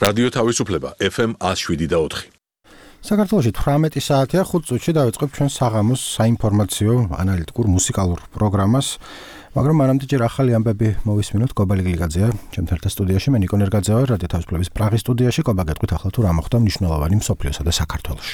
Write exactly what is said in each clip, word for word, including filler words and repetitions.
რადიო თავისუფლება ეფ ემ one oh seven და four. საქართველოში eighteen საათია ხუთ წუთში დავიწყებ ჩვენ საღამოს საინფორმაციო ანალიტიკურ მუსიკალურ პროგრამას, მაგრამ მანამდე ჯერ ახალი ამბები მოვისმინოთ. კობა ლიგლიგაძეა ჩემთან ერთად სტუდიაში, მე ნიკო ნერგაძე ვარ რადიო თავისუფლების პრაღის სტუდიაში. კობა, გეტყვით ახლა თუ რა მოხდა მნიშვნელოვანი მსოფლიოსა და საქართველოში.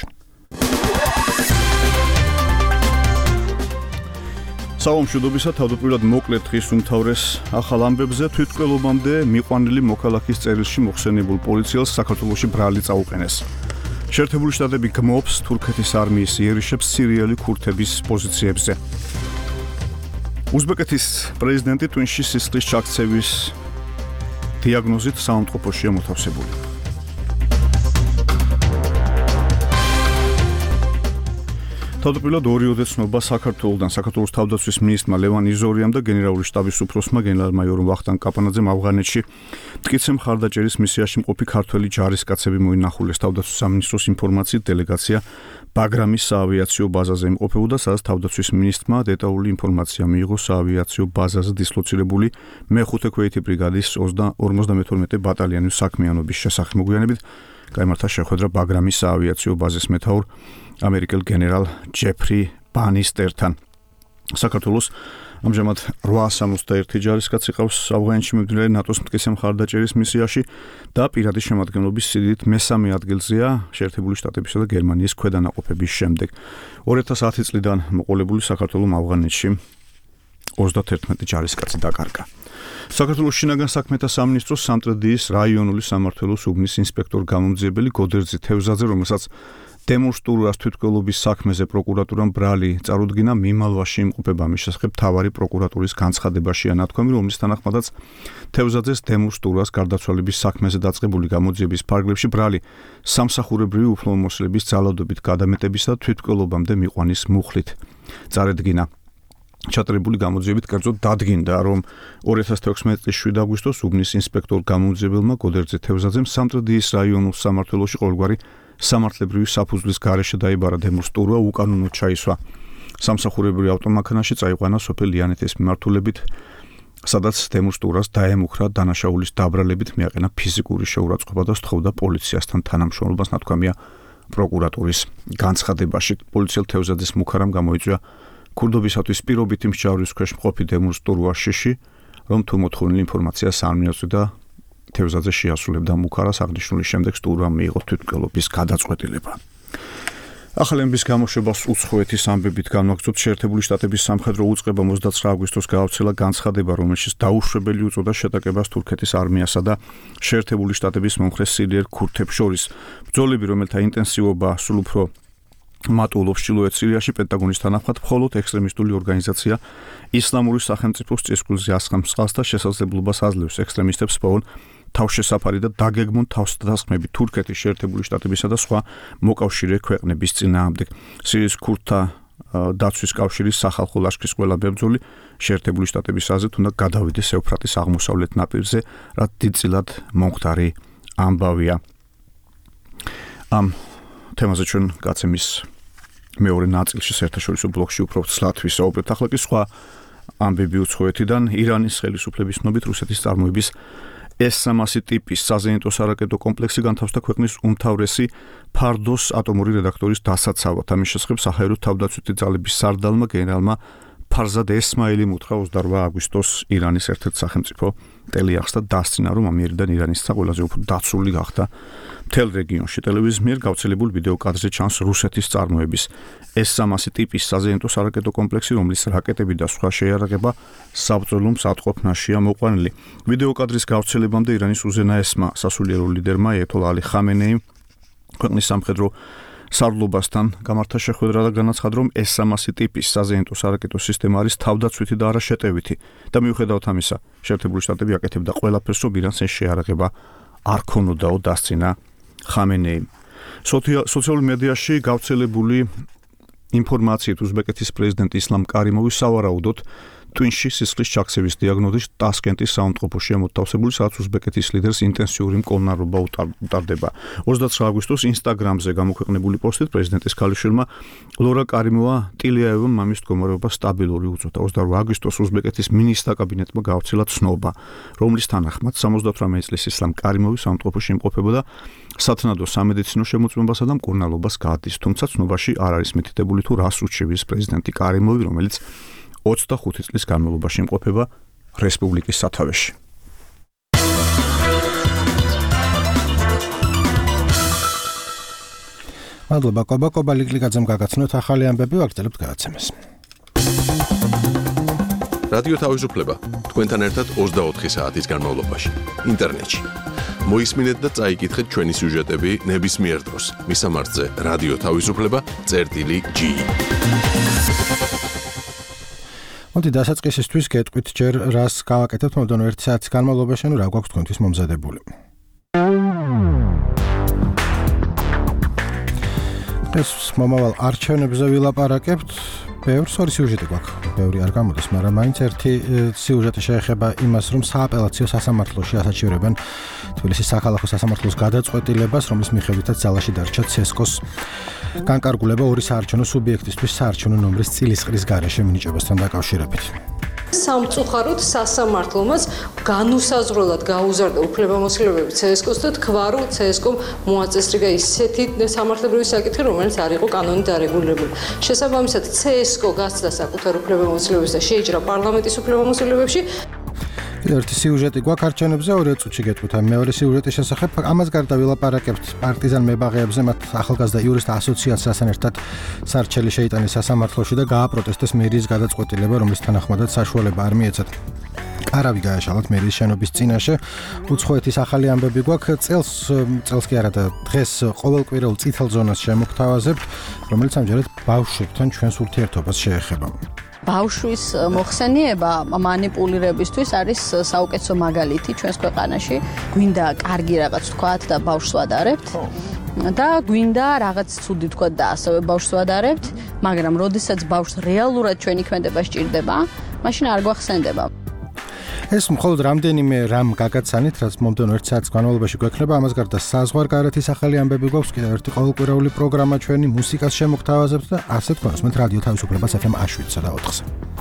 საომშვიდობისა თავდაპირველად მოკლედ დღის უმთავრეს ახალ ამბებზე. თვითმკვლელობამდე მიყვანილი მოქალაქის წერილში მოხსენებულ პოლიციელს საქართველოში ბრალი წაუყენეს. შეერთებული შტატები გმობს თურქეთის არმიის იერიშებს სირიელი ქურთების პოზიციებზე. უზბეკეთის პრეზიდენტი ტვინში სისხლის ჩაქცევის დიაგნოზით საავადმყოფოშია მოთავსებული. თავდაპირველად ორი ოდეცნობა საქართველოსთან საქართველოს თავდაცვის მინისტრმა ლევან იზორიამ და გენერალური შტაბის უფროსმა გენერალ-მაიორ ვახტანგ კაპანაძემ ავღანეთში მტკიცე მხარდაჭერის მისიაში მყოფი ქართველი ჯარისკაცები მოინახულეს. თავდაცვის სამინისტროს ინფორმაციით დელეგაცია ბაგრამის საავიაციო ბაზაზე იმყოფებოდა, სადაც თავდაცვის მინისტრმა დეტალური ინფორმაცია მიიღო საავიაციო ბაზაზე დისლოცირებული მეხუთე ქვეითი ბრიგადის ორმოცდამეთორმეტე ბატალიონის საქმიანობის შესახებ. მოგვიანებით გაიმართა შეხვედრა ბაგრამის საავიაციო ბაზის მეთაურ ამერიკელ გენერალ ჯეფრი ბანისტერთან. საქართველოს ამჟამად eight sixty-one ჯარისკაცი ყავს ავღანეთში მიმდინარე ნატოს მტკიცე მხარდაჭერის მისიაში და პირადი შემადგენლობის სიდიდით მესამე ადგილზეა შეერთებული შტატებისა და გერმანიის ქვედანაყოფების შემდეგ. two thousand ten წლიდან მოყოლებული საქართველოს ავღანეთში ოცდაათი ჯარისკაცი დაკარგა. საქართველოს შინაგან საქმეთა სამინისტროს სამტრედიის რაიონული სამმართველოს უბნის ინსპექტორ გამომძიებელი გოდერძი თევზაძე, რომელსაც დემონსტრირებას თვითმკვლელობის საქმეზე პროკურატურამ ბრალი წარუდგინა, მიმალვაში იმყოფება მის შესახებ მთავარი პროკურატურის განცხადებაშია ნათქვამი, რომლის თანახმადაც თევზაძეს დემონსტრირებას გარდაცვალების საქმეზე დაწყებული გამოძიების ფარგლებში ბრალი სამსახურებრივი უფლებამოსილების ძალადობით გადამეტებისა და თვითმკვლელობამდე მიყვანის მუხლით წარედგინა. ჩატარებული გამოძიებით კერძოდ დადგინდა, რომ two thousand sixteen წლის შვიდ აგვისტოს უბნის ინსპექტორ გამომძიებელმა გოდერძი თევზაძემ სამტრედიის რაიონულ სამმართველოში ყოველგვარი სამართლებრივი საფუძვლის გარეშე დაიბარა დემონსტრირება, უკანონოდ ჩაისვა სამსახურებრივი ავტომანქანაში, წაიყვანა სოფელ ლიანეთის მიმართულებით, სადაც დემონსტრირებას დაემუქრა დანაშაულის დაბრალებით, მიაყენა ფიზიკური შეურაცხყოფა და სთხოვდა პოლიციასთან თანამშრომლობას. ნათქვამია პროკურატურის განცხადებაში. პოლიციელ თევზაძის მუქარამ გამოიწვია ქურდობისათვის პირობითი მსჯავრების ქვეშ მყოფი დემონსტრირებას შიში, რომ თუ მოთხოვნილი ინფორმაციას არ მიაწვდა, თევზაძე შეასრულებდა მუქარას. აღნიშნულის შემდეგ სტურვამ მიიღო თვითმკვლელობის გადაწყვეტილება. ახალი ამბის გამოშვებას უცხოეთის ამბებით განვაგრძობთ. შეერთებული შტატების სამხედრო უწყება ოცდაცხრა აგვისტოს გაავრცელა განცხადება, რომელშიც დაუშვებელი უწოდა შეტაკებას თურქეთის არმიასა და შეერთებული შტატების მომხრე სირიელ ქურთებს შორის. ბრძოლები, რომელთა ინტენსივობა სულ უფრო მატულობს ჩრდილოეთ სირიაში, პენტაგონის თანახმად მხოლოდ ექსტრემისტული ორგანიზაცია ისლამური სახელმწიფოს წესრიგზე ასხამს და შესაძლებლობას აძლევს ექსტრემისტებს პოვონ თავშესაფარი და დაგეგმონ თავსდასხმები თურქეთის, შეერთებული შტატებისა და სხვა მოკავშირე ქვეყნების წინააღმდეგ. სირიის ქურთთა დაცვის კავშირის სახალხო ლაშქრის ყველა ბრძოლი შეერთებული შტატების აზრით უნდა გადავიდეს ევფრატის აღმოსავლეთ ნაპირზე, რაც დიდწილად მომხდარი ამბავია. ამ თემაზე ჩვენ გაცემის მეორე ნაწილში საერთაშორისო ბლოკში უფრო ცლად ვისაუბრებთ. ახლა კი სხვა ამბები უცხოეთიდან. ირანის ხელისუფლების ცნობით რუსეთის წარმოების ეს სამასი ტიპის საზეიმტო სარაკეტო კომპლექსი განთავსდა ქვეყნის უმთავრესი ფარდოს ატომური რეაქტორის დასაცავად. ამის შესახებ საჰაერო თავდაცვითი ძალების სარდალმა გენერალმა ფარზად ესმაილიმ უთხრა ოცდარვა აგვისტოს ირანის ერთ-ერთ სახელმწიფო ტელეარხს და დასცინა, რომ ამიერიდან ირანის ცა ყველაზე უფრო დაცული გახდა მთელ რეგიონში. ტელევიზიის მიერ გავრცელებულ ვიდეო კადრზე ჩანს რუსეთის წარმოების ეს სამასი ტიპის საზეიმტო სარაკეტო კომპლექსი, რომლის რაკეტები და სხვა შეიარაღება საბრძოლო მსატყოფნაშია მოყვანილი. ვიდეო კადრის გავრცელებამდე ირანის უზენაესმა სასულიერო ლიდერმა აიათოლა ალი ხამენეიმ ქვეყნის სამხედრო სარდლობასთან გამართა შეხვედრა და განაცხადა, რომ ეს სამასი ტიპის საზეიმტო სარაკეტო სისტემა არის თავდაცვითი და არა შეტევითი და მიუხედავად ამისა, შეერთებული შტატები აკეთებდა ყველაფერს, რომ ირანს ეს შეიარაღება არ ქონოდაო, დასცინა ხამენეიმ. სოციალურ მედიაში გავრცელებული ინფორმაციით უზბეკეთის პრეზიდენტი ისლამ კარიმოვი სავარაუდოდ ტვინში სისხლის ჩაქცევის დიაგნოზით ტასკენტის საავადმყოფოში მოთავსებული, სადაც უზბეკეთის ლიდერს ინტენსიური მკურნალობა უტარდება. ოცდაცხრა აგვისტოს ინსტაგრამზე გამოქვეყნებული პოსტით პრეზიდენტის ქალიშვილმა ლორა კარიმოვა ტილიაევამ მამის მდგომარეობა სტაბილური უწოდა. ოცდაორმა აგვისტოს უზბეკეთის მინისტრთა კაბინეტმა გავრციელა ცნობა, რომლის თანახმად სამოცდათვრამეტი წლის ისლამ კარიმოვი საავადმყოფოში იმყოფებოდა სათნადო სამედიცინო შემოწმებასა და მკურნალობას გადის, თუმცა ცნობაში არ არის მითითებული თუ რას ურჩევის პრეზიდენტი კარიმოვი, რომელიც ოცდახუთი წლის განმავლობაში იმყოფება რესპუბლიკის სათავეში. მადლობა კობა კობა ლიკლიკაძემ გაგაცნოთ ახალი ამბები ვაგრძელებთ გადაცემას. რადიო თავისუფლება თქვენთან ერთად ოცდაოთხი საათის განმავლობაში ინტერნეტში. მოისმინეთ და წაიკითხეთ ჩვენი სიუჟეტები ნებისმიერ დროს. მისამართზე რადიო თავისუფლება წერტილი ჯი. მოდი დასაწყისისთვის გეტყვით ჯერ რას გავაკეთებთ მომდევნო ერთი საათის განმავლობაში, ანუ რა გვაქვს თქვენთვის მომზადებული. ეს მომავალ არჩევნებზე ვილაპარაკებთ. ბევრი სწორი სიუჟეტი გვაქვს. ბევრი არ გამოდის, მაგრამ მაინც ერთი სიუჟეტი შეეხება იმას, რომ სააპელაციო სასამართლოში ასაჩივრებენ თბილისის საქალაქო სასამართლოს გადაწყვეტილებას, რომლის მიხედვითაც ძალაში დარჩა ცესკოს განკარგულება ორი საარჩევნო სუბიექტისთვის საარჩევნო ნომრის წილისყრის გარეშე მინიჭებასთან დაკავშირებით. სამწუხაროდ სასამართლომაც განუსაზღვრელად გაუზარდა უფლებამოსილებები ცესკოს და თქვა, რომ ცესკომ მოაწესრიგა ისეთი სამართლებრივი საკითხი, რომელიც არ იყო კანონით დარეგულირებული. შესაბამისად, ცესკო გასცდა საკუთარ უფლებამოსილებებს და შეიჭრა პარლამენტის უფლებამოსილებებში. ერთი სიუჟეტი გვაქვს არჩევნებზე, ორი წუთში გეტყვით ამ მეორე სიუჟეტის შესახებ. ამას გარდა ვილაპარაკებთ პარტიზან მებაღეებზე, მათ ახალგაზრდა იურისტთა ასოციაციასთან ერთად სარჩელი შეიტანეს სასამართლოში და გააპროტესტეს მერიის გადაწყვეტილება, რომლის თანახმადაც საშუალება არ მიეცათ არავი გააშალათ მერიის შენობის წინაშე. უცხოეთის ახალი ამბები გვაქვს. წელს წელს კი არა და დღეს ყოველკვირეულ წითელ ზონას შემოგთავაზებთ, რომელიც ამჯერად ბავშვებთან ჩვენს ურთიერთობას შეეხება. ბავშვის მოხსენიება მანიპულირებისთვის არის საუკეთესო მაგალითი ჩვენს ქვეყანაში. გვინდა კარგი რაღაც თქვათ და ბავშვს ვადარებთ და გვინდა რაღაც ცუდი თქვათ და ასევე ბავშვს ვადარებთ, მაგრამ როდესაც ბავშვს რეალურად ჩვენი ქმედება სჭირდება, მაშინ არ გვახსენდება. ეს მხოლოდ რამდენიმე რამ გაგაცანით, რაც მომდევნო ერთ საათის განმავლობაში გვექნება. ამას გარდა საზღვარგარეთის ახალი ამბები გვაქვს, კიდევ ერთი ყოველკვირეული პროგრამა ჩვენი მუსიკას შემოგთავაზებთ და ასეთ კონსმეთ რადიო თავისუფლებას ეფ ემ შვიდსა და ოთხზე.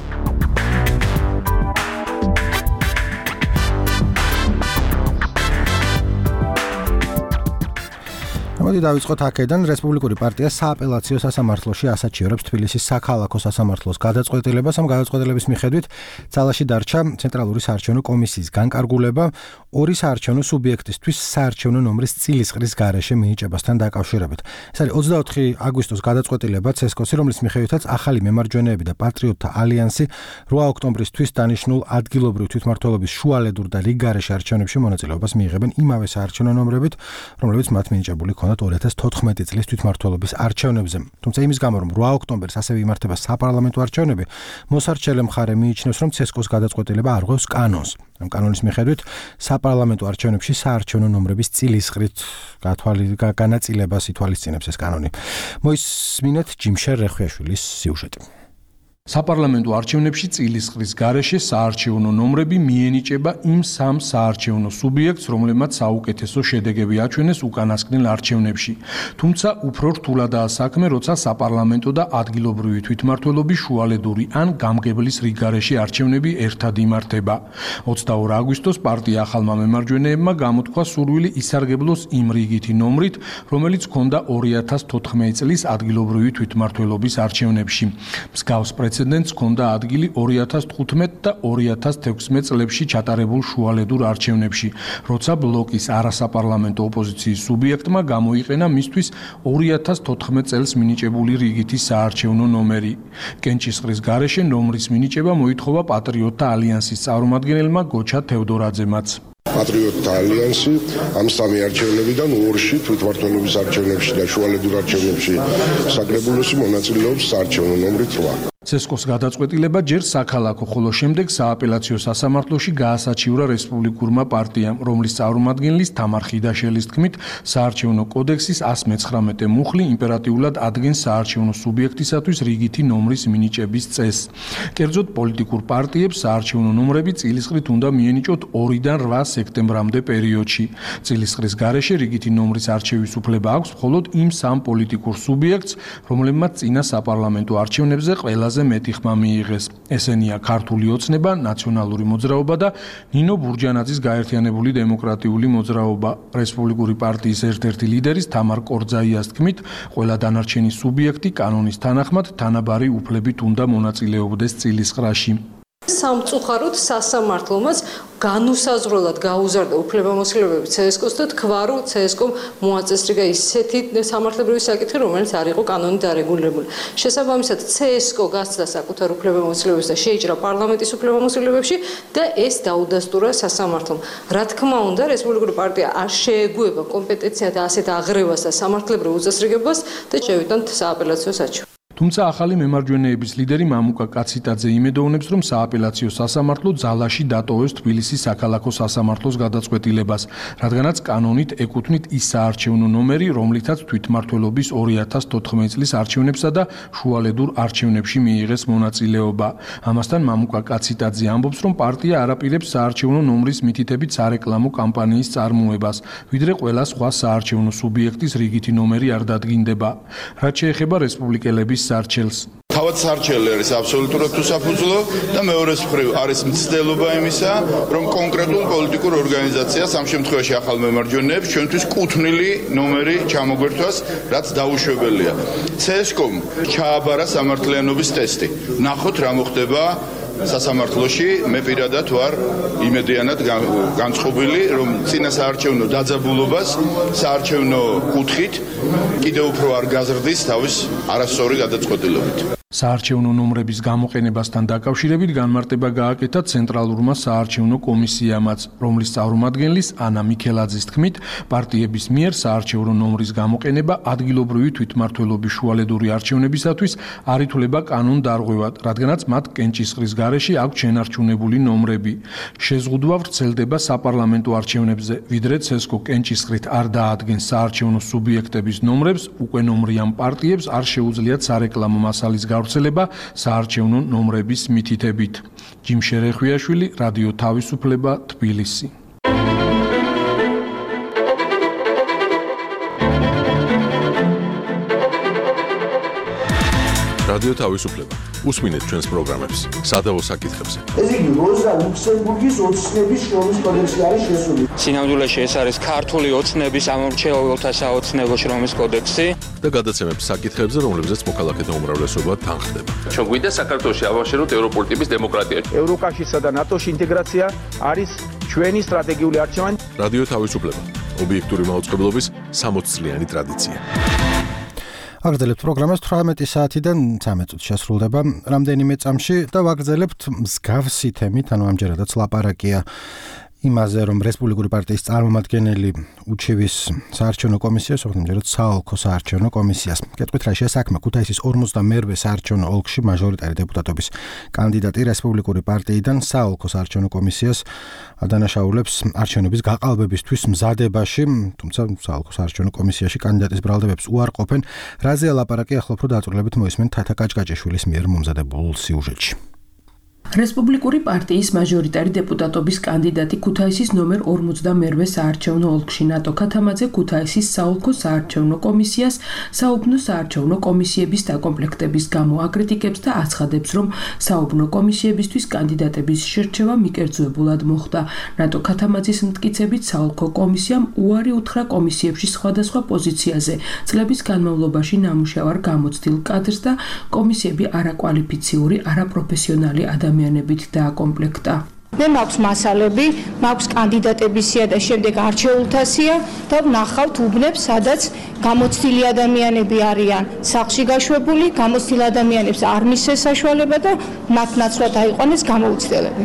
მოდი დავიწყოთ აქედან. რესპუბლიკური პარტია სააპელაციო სასამართლოში ასაჩივრებს თბილისის საქალაქო სასამართლოს გადაწყვეტილებას. ამ გადაწყვეტილების მიხედვით ძალაში დარჩა ცენტრალური საარჩევნო კომისიის განკარგულება ორი საარჩევნო სუბიექტისთვის საარჩევნო ნომრის წილისყრის გარეშე მინიჭებასთან დაკავშირებით. ეს არის ოცდაოთხი აგვისტოს გადაწყვეტილება ცესკოსი, რომლის მიხედვითაც ახალი მემარჯვენეები და პატრიოტთა ალიანსი რვა ოქტომბრისთვის დანიშნულ ადგილობრივ თვითმმართველობის შუალედურ და რიგ გარეშე არჩევნებში მონაწილეობას მიიღებენ იმავე საარჩევნო ნომრებით, რომლებიც მათ მინიჭებული ქონდათ ორი ათას თოთხმეტი წლის თვითმმართველობის არჩევნებზე. თუმცა იმის გამო, რომ რვა ოქტომბერს ასევე იმართება საპარლამენტო არჩევნები, მოსარჩელე მხარე მიიჩნევს, რომ ცესკოს გადაწყვეტილება არ ღვევს კანონს. ამ კანონის მიხედვით საპარლამენტო არჩევნებში საარჩევნო ნომრების წილისყრით განაწილებას ითვალისწინებს ეს კანონი. მოისმინეთ ჯიმშერ რეხვიაშვილის სიუჟეტი. საპარლამენტო არჩევნებში წილისყრის გარეშე საარჩევნო ნომრები მიენიჭება იმ სამ საარჩევნო სუბიექტს, რომლებმაც საუკეთესო შედეგები აჩვენეს უკანასკნელ არჩევნებში. თუმცა უფრო რთულადაა საქმე, როცა საპარლამენტო და ადგილობრივი თვითმმართველობის შუალედური ან გამგებლის რიგ გარეშე არჩევნები ერთად იმართება. ოცდაორი აგვისტოს პარტია ახალმა მემარჯვენეებმა გამოთქვა სურვილი ისარგებლოს იმ რიგითი ნომრით, რომელიც ჰქონდა ორი ათას თოთხმეტი წლის ადგილობრივი თვითმმართველობის არჩევნებში. მსგავს პრეცედენტს ჰქონდა ადგილი ორი ათას თხუთმეტი და ორი ათას თექვსმეტი წლებში ჩატარებულ შუალედურ არჩევნებში, როცა ბლოკის არასაპარლამენტო ოპოზიციის სუბიექტმა გამოიყენა მისთვის ორი ათას თოთხმეტი წელს მინიჭებული რიგითი საარჩევნო ნომერი. კენჭისყრის გარეშე ნომრის მინიჭება მოითხოვა პატრიოტთა ალიანსის წარმომადგენელმა გოჩა თევდორაძემაც. პატრიოტთა ალიანსი ამ სამი არჩევნებიდან ორში თვითმმართველობის არჩევნებში და შუალედურ არჩევნებში საკრებულოსი მონაწილეობს საარჩევნო ნომრით რვა. ცესკოს გადაწყვეტილება ჯერ საქალაქო, ხოლო შემდეგ სააპელაციო სასამართლოში გაასაჩივრა რესპუბლიკურმა პარტიამ, რომლის წარმომადგენლის თამარ ხიდაშელის თქმით, საარჩევნო კოდექსის εκατს მეცხრამეტე მუხლი იმპერატიულად ადგენს საარჩევნო სუბიექტისათვის რიგითი ნომრის მინიჭების წესს. კერძოდ, პოლიტიკურ პარტიებს საარჩევნო ნომრები წილისყრით უნდა მიენიჭოთ ორიდან რვა სექტემბრამდე პერიოდში. წილისყრის გარეშე რიგითი ნომრის არჩევის უფლება აქვს მხოლოდ იმ სამ პოლიტიკურ სუბიექტს, რომლებმაც წინა საპარლამენტო არჩევნებზე ყველაზე მეტი ხმა მიიღეს. ესენია ქართული ოცნება, ნაციონალური მოძრაობა და ნინო ბურჯანაძის გაერთიანებული დემოკრატიული მოძრაობა. რესპუბლიკური პარტიის ერთ-ერთი ლიდერის თამარ კორძაიას თქმით, ყველა დანარჩენი სუბიექტი კანონის თანახმად თანაბარი უფლებით უნდა მონაწილეობდეს წილისყრაში. სამწუხაროდ სასამართლომაც განუსაზღვრელად გაუზარდა უფლებამოსილებები ცესკოს და თქვა, რომ ცესკომ მოაწესრიგა ისეთი სამართლებრივი საკითხი, რომელიც არ იყო კანონით დარეგულირებული. შესაბამისად, ცესკო გასცდა საკუთარ უფლებამოსილებებს და შეიჭრა პარლამენტის უფლებამოსილებებში და ეს დაუდასტურა სასამართლომ. რა თქმა უნდა, რესპუბლიკური პარტია არ შეეგუება კომპეტენციად ასეთ აღრევას და სამართლებრივ უწესრიგებას და შევიტანთ სააპელაციო საჩივარს. თუმცა ახალი მემარჯვენეების ლიდერი მამუკა კაციტაძე იმედოვნებს, რომ სააპელაციო სასამართლო ძალაში დატოვებს თბილისის საქალაქო სასამართლოს გადაწყვეტილებას, რადგანაც კანონით ეკუთვნით ის საარჩევნო ნომერი, რომლითაც თვითმმართველობის ორი ათას თოთხმეტი წლის არჩევნებსა და შუალედურ არჩევნებში მიიღეს მონაწილეობა. ამასთან მამუკა კაციტაძე ამბობს, რომ პარტია არ აპირებს საარჩევნო ნომრის მითითებით სარეკლამო კამპანიის წარმოებას, ვიდრე ყველა სხვა საარჩევნო სუბიექტის რიგითი ნომერი არ დადგინდება. რაც შეეხება რესპუბლიკელების სარჩელს. თავად სარჩელი არის აბსოლუტურად უსაფუძვლო და მეორეს მხრივ არის მცდელობა იმისა, რომ კონკრეტულ პოლიტიკურ ორგანიზაციას ამ შემთხვევაში ახალ მემარჯვენეებს ჩვენთვის კუთვნილი ნომერი ჩამოგვერთვას, რაც დაუშვებელია. ცესკომ ჩააბარა სამართლიანობის ტესტი. ნახოთ რა მოხდება სასამართლოში. მე პირადად ვარ იმედიანად განწყობილი, რომ წინა საარჩევნო დაძაბულობას საარჩევნო კუთხით კიდევ უფრო არ გაზრდის თავის არასწორი გადაწყვეტილებით. საარჩევნო ნომრების გამოყენებასთან დაკავშირებით განმარტება გააკეთა ცენტრალურმა საარჩევნო კომისიამაც, რომლის წარმომადგენლის ანა მიქელაძის თქმით, პარტიების მიერ საარჩევნო ნომრის გამოყენება ადგილობრივი თვითმმართველობის შუალედური არჩევნებისათვის არ ითვლება კანონდარღვევად, რადგანაც მათ კენჭისყრის გარეშე აქვთ შენარჩუნებული ნომრები. შეზღუდვა ვრცელდება საპარლამენტო არჩევნებზე, ვიდრე ცესკო კენჭისყრით არ დაადგენს საარჩევნო სუბიექტების ნომრებს, უკვე ნომრიან პარტიებს არ შეუძლიათ სარეკლამო მასალის გავრცელება საარჩევნო ნომრების მითითებით. ჯიმ შერეხვიაშვილი, რადიო თავისუფლება, თბილისი. რადიო თავისუფლება. უსმინეთ ჩვენს პროგრამებს სადავო საკითხებზე. ეს იგი როზა ლუქსემბურგის ოცნების შრომის კოდექსი არის შესული. სინამდვილეში ეს არის ქართული ოცნების ამორჩეულთა საოცნებო შრომის კოდექსი და გადაცემებს საკითხებზე, რომლებზეც მოქალაქეთა უმრავლესობა თანხდება. ჩვენ გვინდა საქართველოში ავაშეროთ ევროპული ტიპის დემოკრატია. ევროკავშირსა და ნატოში ინტეგრაცია არის ჩვენი სტრატეგიული არჩევანი. რადიო თავისუფლება. ობიექტური მაუწყებლობის სამოცი წლიანი ტრადიცია. აგრძელებთ პროგრამას თვრამეტი საათიდან ცამეტ წუთში შესრულდება რამდენიმე წამში და ვაგრძელებთ მსგავსი თემით, ანუ ამჯერადაც ლაპარაკია იმაზე, რომ რესპუბლიკური პარტიის წარმომადგენელი უჩივის საარჩევნო კომისიას, უბრალოდ საოლქო საარჩევნო კომისიას. კეთყვით რა შეასაქმე ქუთაისის ორმოცდამერვე საარჩევნო ოლქში მაჟორიტარი დეპუტატობის კანდიდატი რესპუბლიკური პარტიიდან საოლქო საარჩევნო კომისიას ადანაშაულებს არჩევნების გაყალბებისთვის მზადებაში, თუმცა საოლქო საარჩევნო კომისიაში კანდიდატის ბრალდებებს უარყოფენ. რაზეა ლაპარაკი, ახლა უფრო დაწვრილებით მოისმენთ თათა კაჭკაჭაშვილის მიერ მომზადებულ სიუჟეტში. რესპუბლიკური პარტიის მაჟორიტარი დეპუტატობის კანდიდატი ქუთაისის ნომერ ორმოცდამერვე საარჩევნო ოლქში ნატო ქათამაძე ქუთაისის საოლქო საარჩევნო კომისიას საუბნო საარჩევნო კომისიების დაკომპლექტების გამო აკრიტიკებს და აცხადებს, რომ საუბნო კომისიებისთვის კანდიდატების შერჩევა მიკერძოებულად მოხდა. ნატო ქათამაძის მტკიცებით საოლქო კომისიამ უარი უთხრა კომისიებში სხვადასხვა პოზიციაზე წლების განმავლობაში ნამუშევარ გამოცდილ კადრს და კომისიები არაკვალიფიციური, არაპროფესიონალი ადამიანები ადამიანებით დააკომპლექტა. მე მაქვს მასალები, მაქვს კანდიდატების სია და შემდეგ არჩეულთა სია და ვნახავთ უბნებს, სადაც გამოცდილი ადამიანები არიან სახლში გაშვებული, გამოცდილ ადამიანებს არ მისცეს საშუალება და მათ ნაცვლად აიყვანეს გამოუცდელები.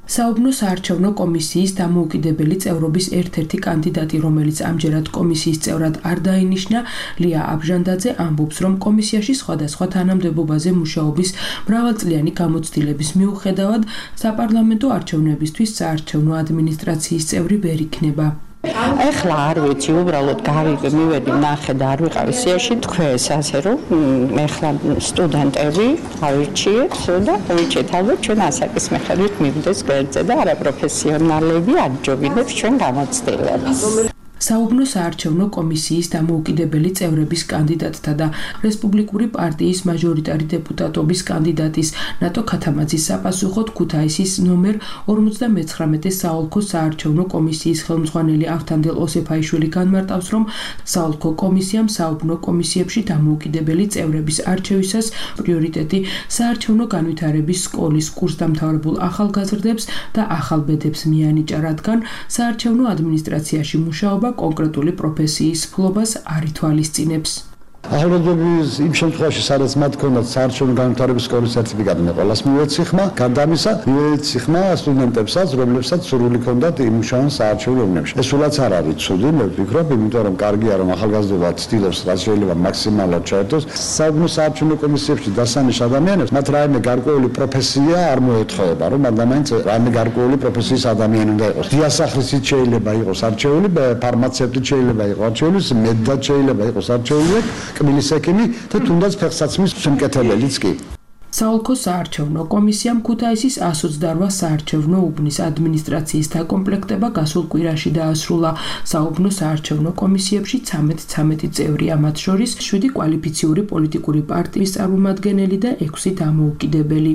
საუბნო საარჩევნო კომისიის დამოუკიდებელი წევრობის ერთ-ერთი კანდიდატი, რომელიც ამჯერად კომისიის წევრად არ დაინიშნა, ლია აბჟანდაძე ამბობს, რომ კომისიაში სხვადასხვა თანამდებობაზე მუშაობის მრავალწლიანი გამოცდილების მიუხედავად საპარლამენტო არჩევნებისთვის საარჩევნო ადმინისტრაციის წევრი ვერ იქნება. ეხლა არ ვიცი, უბრალოდ გავიგე, მივედი ნახე და არ ვიყავი სიაში, თქვენს ასე რომ ეხლა სტუდენტები ავირჩიეთ და ავირჩიეთ ალბათ ჩვენ ასაკის მიხედვით მივიდეს გვერდზე და არაპროფესიონალები აჯობინებს ჩვენ გამოცდილებას. საუბნო საარჩევნო კომისიის დამოუკიდებელი წევრების კანდიდატთა და რესპუბლიკური პარტიის მაჟორიტარი დეპუტატობის კანდიდატის ნატო ქათამაძის საპასუხოდ ქუთაისის ნომერ ორმოცდამეცხრამეტე საოლქო საარჩევნო კომისიის ხელმძღვანელი ავთანდილ ოსეფაიშვილი განმარტავს, რომ საოლქო კომისიამ საუბნო კომისიებში დამოუკიდებელი წევრების არჩევისას პრიორიტეტი საარჩევნო განვითარების სკოლის კურსდამთავრებულ ახალგაზრდებს და ახალბედებს მიანიჭა, რადგან საარჩევნო ადმინისტრაციაში მუშაობა კონკრეტული პროფესიის ფლობას არ ითვალისწინებს. ახალგაზრდების იმ შემთხვევაში, სადაც მათ ჰქონდათ საარჩევნო განვითარების სკოლის სერტიფიკატი, მე ყველას მივეცი ხმა, გარდა ამისა, მივეცი ხმა სტუდენტებსაც, რომლებსაც სურვილი ჰქონდათ იმუშაონ საარჩევნო უბნებში. ეს სულაც არ არის ცუდი, მე ვფიქრობ, იმიტომ რომ კარგია, რომ ახალგაზრდობა ცდილობს რაც შეიძლება მაქსიმალურად ჩაერთოს. საუბნო საარჩევნო კომისიებში დასანიშ ადამიანებს მათ რაიმე გარკვეული პროფესია არ მოეთხოვება, რომ ადამიანს რაიმე გარკვეული პროფესიის ადამიანი უნდა იყოს. დიასახლისით შეიძლება იყოს არჩეული, ფარმაცევტით შეიძლება იყოს არჩეული, მედდად შეიძლება იყოს არჩეული. კბილის ექიმი და თუნდაც ფეხსაცმლის შემკეთებელიც კი. საოლქო საარჩევნო კომისიამ ქუთაისის ას ოცდაოთხ საარჩევნო უბნის ადმინისტრაციის დაკომპლექტება გასულ კვირაში დაასრულა. საუბნო საარჩევნო კომისიებში ცამეტ ცამეტი წევრია, მათ შორის შვიდი კვალიფიციური პოლიტიკური პარტიის წარმომადგენელი და ექვსი დამოუკიდებელი.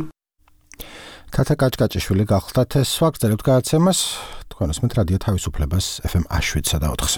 თათა კაჭკაჭიშვილი გახლდათ ეს ვაგრძელებთ გადაცემას. თქვენ უსმენთ რადიო თავისუფლებას ეფ ემ შვიდსა და ოთხზე.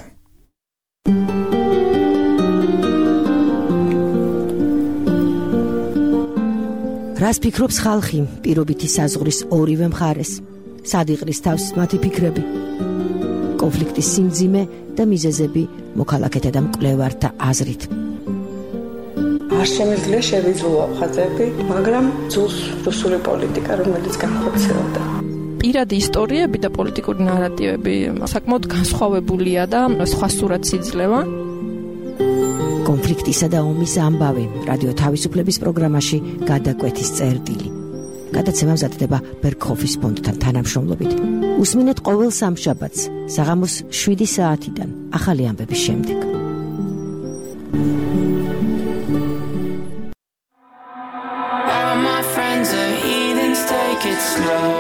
რას ფიქრობს ხალხი პირობითი საზღვრის ორივე მხარეს? სად იყრის თავს მათი ფიქრები? კონფლიქტის სიმძიმე და მიზეზები მოქალაქეთა და მკვლევართა აზრით. არ შემიძლია შევიძულო ხაზები, მაგრამ ძულს რუსული პოლიტიკა, რომელიც განხორციელდა. პირადი ისტორიები და პოლიტიკური ნარატივები საკმაოდ განსხვავებულია და სხვა სურათს იძლევა. კონფლიქტისა და ომის ამბავი რადიო თავისუფლების პროგრამაში გადაკვეთის წერტილი. გადაცემა მზადდება ბერგჰოფის ფონდთან თანამშრომლობით. უსმინეთ ყოველ სამშაბათს საღამოს შვიდი საათიდან ახალი ამბების შემდეგ. All my friends are heathens, take it slow.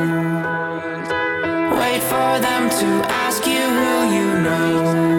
Wait for them to ask you who you know.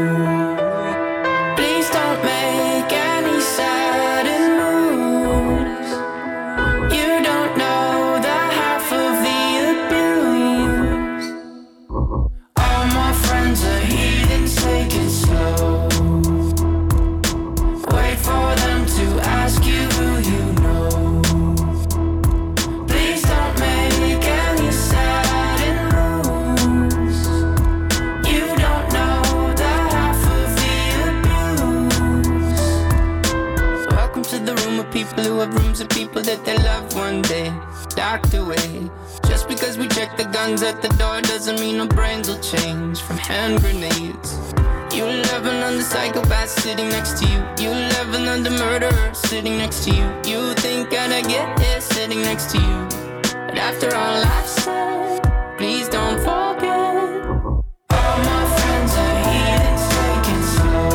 Who have rooms of people that they love one day docked away. Just because we check the guns at the door doesn't mean our brains will change from hand grenades. You loving on the psychopath sitting next to you. You loving on the murderer sitting next to you. You think I'd get here sitting next to you. But after all I've said, please don't forget. All my friends are heathens, take it slow.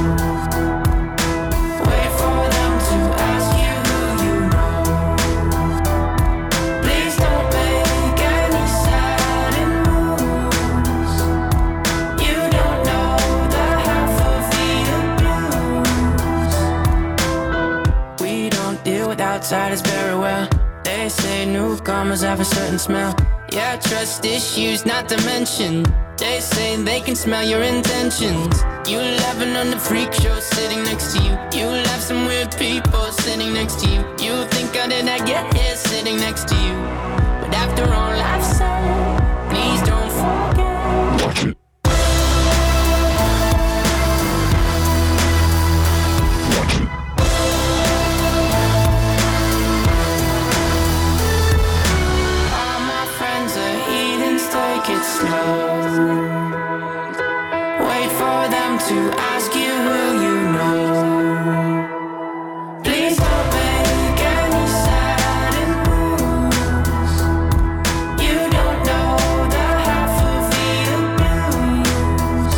Wait for them to ask you who you know. Please don't make any sudden moves. You don't know the half of the abuse. We don't deal with outsiders very well. They say newcomers have a certain smell. Yeah, trust issues not to mention. They say they can smell your intentions. You laughing on the freak show sitting next to you. You laugh some weird people sitting next to you. You think how did I get here sitting next to you? But after all I've said, please don't forget. Watch it. Watch it. All my friends are snow. Wait for them to ask you who you know. Please don't make any sudden moves. You don't know the half of the abuse.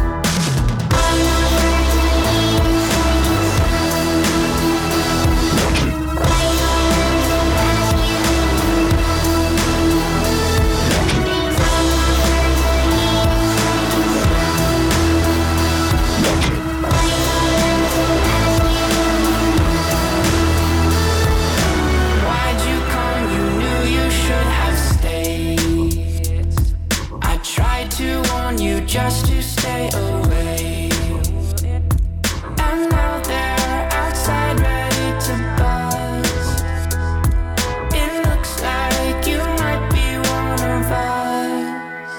Why'd you come? You knew you should have stayed. I tried to warn you just to stay away. And now they're outside ready to buzz. It looks like you might be one of us.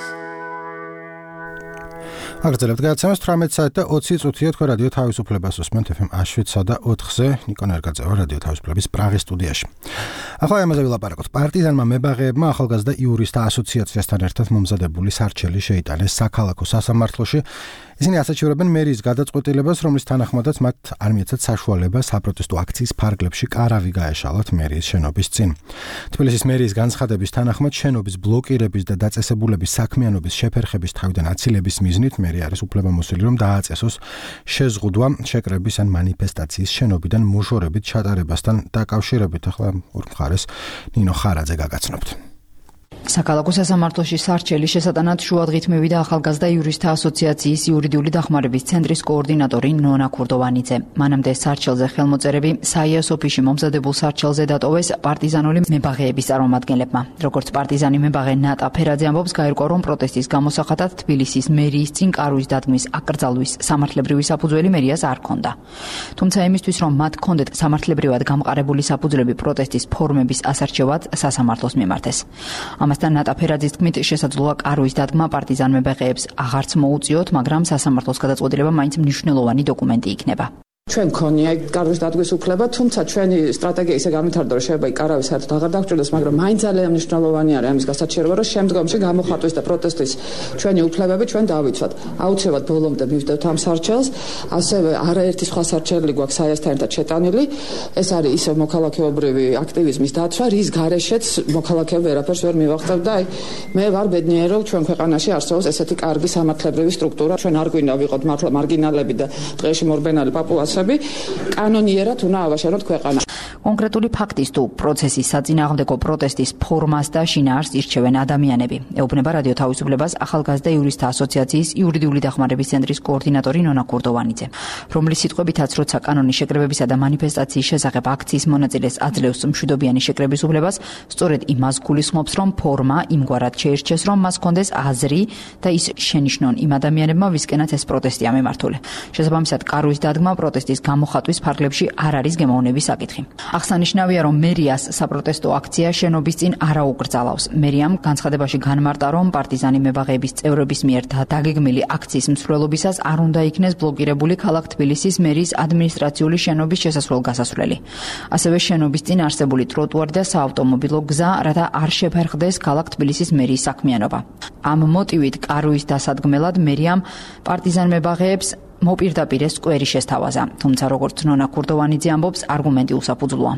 აგრძელებთ გადაცემას თვრამეტი საათი და ოცი წუთია თქვენ რადიო თავისუფლებას უსმენთ ეფ ემ შვიდსა და ოთხზე ნიკო ნერგაძევა რადიო თავისუფლების პრაღის სტუდიაში. ახლა ამაზე ვილაპარაკოთ. პარტიზანმა მებაღეებმა ახალგაზრდა იურისტთა ასოციაციასთან ერთად მომზადებული სარჩელი შეიტანეს საქალაქო სასამართლოში. ისინი ასაჩივრებენ მერიის გადაწყვეტილებას, რომლის თანახმადაც მათ არ მიეცათ საშუალება საპროტესტო აქციის ფარგლებში კარავი გაეშალათ მერიის შენობის წინ. თბილისის მერიის განცხადების თანახმად შენობის ბლოკირების და დაწესებულების საქმიანობის შეფერხების თავიდან აცილების მიზნით მერია არის უფლებამოსილი, რომ დააწესოს შეზღუდვა შეკრების ან მანიფესტაციის შენობიდან მოშორებით ჩატარებასთან დაკავშირებით. ახლა ორ მხარეს ნინო ხარაძე გაგაცნობთ. საქალაქო სასამართლოში სარჩელი შესატანად შუადღით მივიდა ახალგაზრდა იურისტთა ასოციაციის იურიდიული დახმარების ცენტრის კოორდინატორი ნონა ქურდოვანიძე. მანამდე სარჩელზე ხელმოწერები საიას ოფისში მომზადებულ სარჩელზე დატოვეს პარტიზანული მებაღეების წარმომადგენლებმა. როგორც პარტიზანი მებაღე ნატა ფერაძე ამბობს, გაირკვა, რომ პროტესტის გამოსახატად თბილისის მერიის წინ კარვის დადგმის აკრძალვის სამართლებრივი საფუძველი მერიას არ ჰქონდა. თუმცა იმისთვის, რომ მათ ჰქონდეთ სამართლებრივად გამყარებული საფუძვლები პროტესტის ფორმების ასარჩევად, სასამართლოს მიმართეს. ამასთან ნატა ფერაძის თქმით, შესაძლოა კარვის დადგმა პარტიზან მებაღეებს აღარც მოუწიოთ, მაგრამ სასამართლოს გადაწყვეტილება მაინც მნიშვნელოვანი დოკუმენტი იქნება. ჩვენ გქონია კარვის დადგმის უფლება, თუმცა ჩვენი სტრატეგია ისე განვითარდა, რომ შეიძლება კარავი საერთოდ აღარ დაგჭირდეს, მაგრამ მაინც ძალიან მნიშვნელოვანი არის ამის გასაჩერება, რომ შემდგომში გამოხატვის და პროტესტის ჩვენი უფლებები ჩვენ დავიცვათ. აუცილებლად ბოლომდე მივსდევთ ამ სარჩელს, ასევე არაერთი სხვა სარჩელი გვაქვს საიასთან ერთად შეტანილი. ეს არის ისე მოქალაქეობრივი აქტივიზმის დაცვა, რის გარეშეც მოქალაქეები ვერაფერს ვერ მივაღწევთ და აი მე ვარ ბედნიერი, რომ ჩვენ ქვეყანაში არსებობს ესეთი კარგი სამართლებრივი სტრუქტურა. ჩვენ არ გვინდა ვიყოთ მართლა მარგინალები და დღეში მორბენალი პაპუასები. კანონიერად უნდა ავაშენოთ ქვეყანა. კონკრეტული ფაქტის თუ პროცესის საწინააღმდეგო პროტესტის ფორმას და შინაარსს ირჩევენ ადამიანები. ეუბნება რადიო თავისუფლებას ახალგაზრდა იურისტთა ასოციაციის იურიდიული დახმარების ცენტრის კოორდინატორი ნონა ქურდოვანიძე, რომლის სიტყვებითაც, როცა კანონის შეკრებებისა და მანიფესტაციის შესახებ აქციის მონაწილეს აძლევს მშვიდობიანი შეკრების უფლებას, სწორედ იმას გულისხმობს, რომ ფორმა იმგვარად შეირჩეს, რომ მას ჰქონდეს აზრი და ის შენიშნონ იმ ადამიანებმა, ვისკენაც ეს პროტესტია მიმართული. შესაბამისად, კარვის დადგმა პროტესტის გამოხატვის ფარგლებში არ არის გემოვნების საკითხი. აღსანიშნავია, რომ მერიას საპროტესტო აქცია შენობის წინ არ აუკრძალავს. მერიამ განცხადებაში განმარტა, რომ პარტიზანი მებაღეების წევრების მიერ დაგეგმილი აქციის მსვლელობისას არ უნდა იქნეს ბლოკირებული ქალაქ თბილისის მერიის ადმინისტრაციული შენობის შესასვლელ-გასასვლელი. ასევე შენობის წინ არსებული ტროტუარი და საავტომობილო გზა, რათა არ შეფერხდეს ქალაქ თბილისის მერიის საქმიანობა. ამ მოტივით კარვის დასადგმელად მერიამ პარტიზან მებაღეებს მოპირდაპირე სკვერი შესთავაზა, თუმცა როგორც ნონა ქურდოვანიძე ამბობს, არგუმენტი უსაფუძვლოა.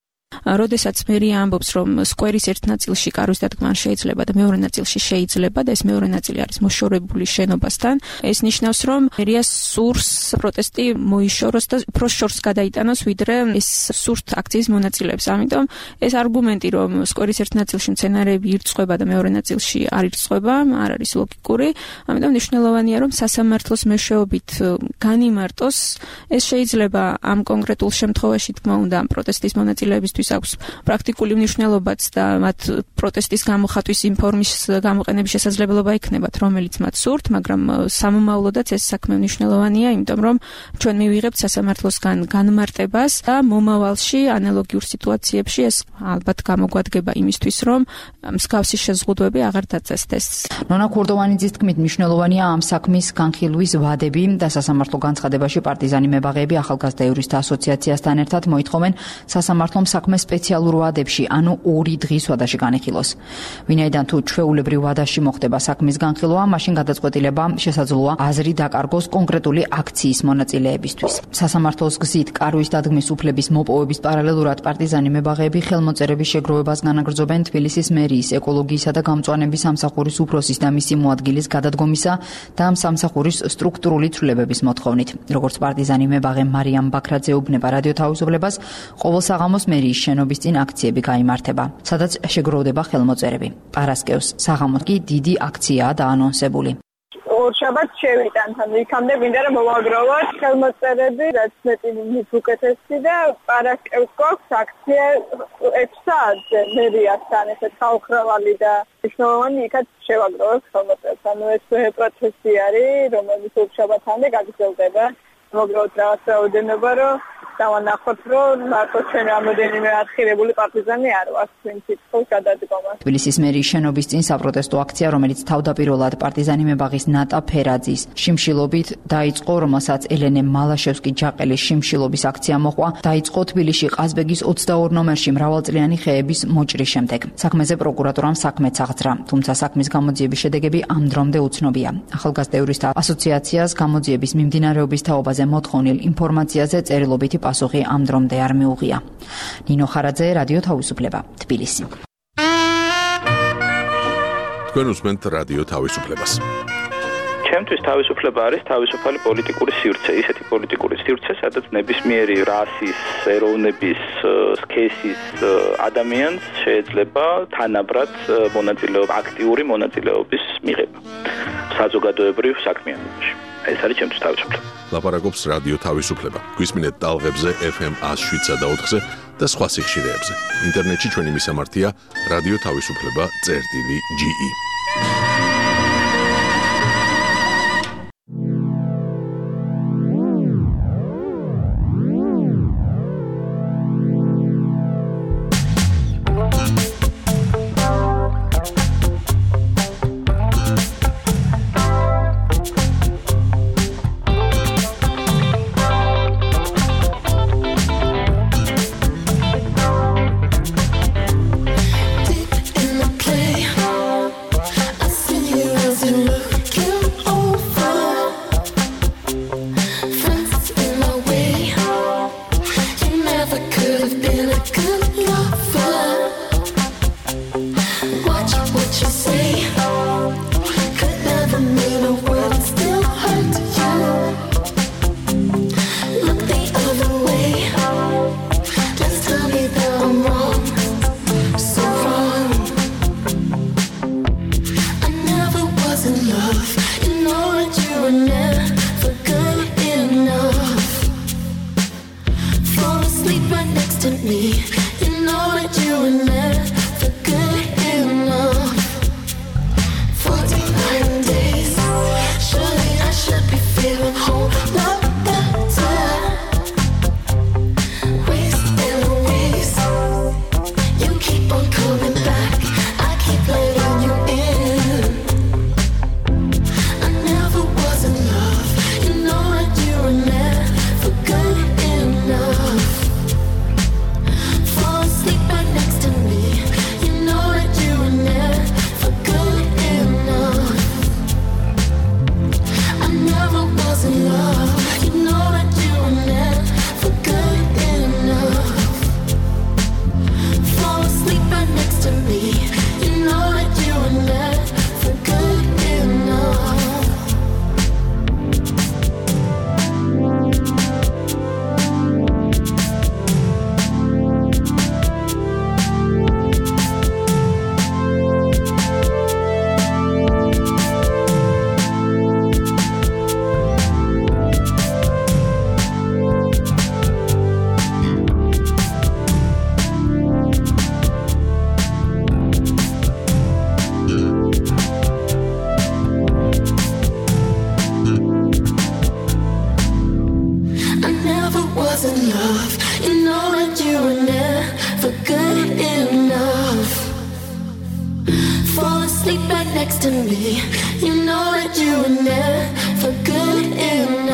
როდესაც მერია ამბობს, რომ სკვერის ერთ ნაწილში კარვის დადგმა შეიძლება და მეორე ნაწილში შეიძლება და ეს მეორე ნაწილი არის მოშორებული შენობასთან, ეს ნიშნავს, რომ მერიას სურს პროტესტი მოიშოროს და უფრო შორს გადაიტანოს, ვიდრე ეს სურთ აქციის მონაწილეებს. ამიტომ ეს არგუმენტი, რომ სკვერის ერთ ნაწილში მცენარეები ირწყვება და მეორე ნაწილში არ ირწყვება, არ არის ლოგიკური. ამიტომ მნიშვნელოვანია, რომ სასამართლოს მეშვეობით განიმარტოს, ეს შეიძლება ამ კონკრეტულ შემთხვევაში თქმა უნდა პროტესტის მონაწილეებისთვის აქვს პრაქტიკული მნიშვნელობაც და მათ პროტესტის გამოხატვის იმ ფორმის გამოყენების შესაძლებლობა ექნებათ, რომელიც მათ სურთ, მაგრამ სამომავლოდაც ეს საქმე მნიშვნელოვანია, იმიტომ რომ ჩვენ მივიღებთ სასამართლოსგან განმარტებას და მომავალში ანალოგიურ სიტუაციებში ეს ალბათ გამოგვადგება იმისთვის, რომ მსგავსი შეზღუდვები აღარ დაწესდეს. ნონა ქურდოვანიძის თქმით, მნიშვნელოვანია ამ საქმის განხილვის ვადები და სასამართლო განცხადებაში პარტიზანი მებაღეები ახალგაზრდა იურისტთა ასოციაციასთან ერთად მოითხოვენ სასამართლომ საქმე სპეციალურ ვადებში, ანუ ორი დღის ვადაში განიხილოს. ვინაიდან თუ ჩვეულებრივ ვადაში მოხდება საქმის განხილვა, მაშინ გადაწყვეტილება შესაძლოა აზრი დაკარგოს კონკრეტული აქციის მონაწილეებისთვის. სასამართლოს გზით კარვის დადგმის უფლების მოპოვების პარალელურად პარტიზანი მებაღეები ხელმოწერების შეგროვებას განაგრძობენ თბილისის მერიის ეკოლოგიისა და გამწვანების სამსახურის უფროსის და მისი მოადგილის გადადგომისა და ამ სამსახურის სტრუქტურული ცვლილებების მოთხოვნით. როგორც პარტიზანი მებაღე მარიამ ბაქრაძე უბნება რადიო თავისუფლებას, ყოველ საღამოს მერიის შენობის წინ აქციები გაიმართება, სადაც შეგროვდება ხელმოწერები. პარასკევს საღამოს კი დიდი აქციაა დაანონსებული. ორშაბათს შევიტანთ, ანუ იქამდე მინდა რომ მოვაგროვოთ ხელმოწერები, რაც მეტი მით უკეთესი და პარასკევს გვაქვს აქცია ექვს საათზე მერიასთან, ესეთ ხალხრევალი და მნიშვნელოვანი იქაც შევაგროვოთ ხელმოწერებს. ანუ ეს პროცესი არის, რომელიც ორშაბათამდე გაგრძელდება. მოგროვოთ რაღაც რაოდენობა, რომ დავანახოთ, რომ მარტო ჩვენ რამოდენიმე ათხირებული პარტიზანი არ ვართ ვინც ითხოვს გადადგომას. თბილისის მერიის შენობის წინ საპროტესტო აქცია, რომელიც თავდაპირველად პარტიზანი მებაღის ნატა ფერაძის შიმშილობით დაიწყო, რომელსაც ელენე მალაშევსკი ჯაყელის შიმშილობის აქცია მოყვა, დაიწყო თბილისში ყაზბეგის ოცდაორ ნომერში მრავალწლიანი ხეების მოჭრის შემდეგ. საქმეზე პროკურატურამ საქმეც აღძრა, თუმცა საქმის გამოძიების შედეგები ამ დრომდე უცნობია. ახალგაზრდა იურისტთა ასოციაციას გამოძიების მიმდინარეობის თაობაზე მოთხოვნილ ინფორმაციაზე წერილობითი პასუხი ამ დრომდე არ მიუღია. ნინო ხარაძე, რადიო თავისუფლება, თბილისი. თქვენ უსმენთ რადიო თავისუფლებას. ჩემთვის თავისუფლება არის თავისუფალი პოლიტიკური სივრცე, ისეთი პოლიტიკური სივრცე, სადაც ნებისმიერი რასის, ეროვნების, სქესის ადამიანს შეიძლება თანაბრად მონაწილეობა, აქტიური მონაწილეობის მიღება საზოგადოებრივ საქმიანობაში. ეს არის ჩემთვის თავისუფლება. ლაპარაკობს რადიო თავისუფლება. გვისმინეთ ტალღებზე ეფ ემ one oh seven და ოთხზე და სხვა სიხშირეებზე. ინტერნეტში ჩვენი მისამართია რადიო თავისუფლება წერტილი ჯი ი.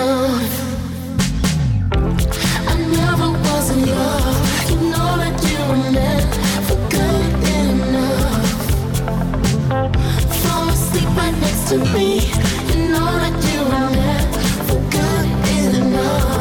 You know that you to me. You know that you were never good enough.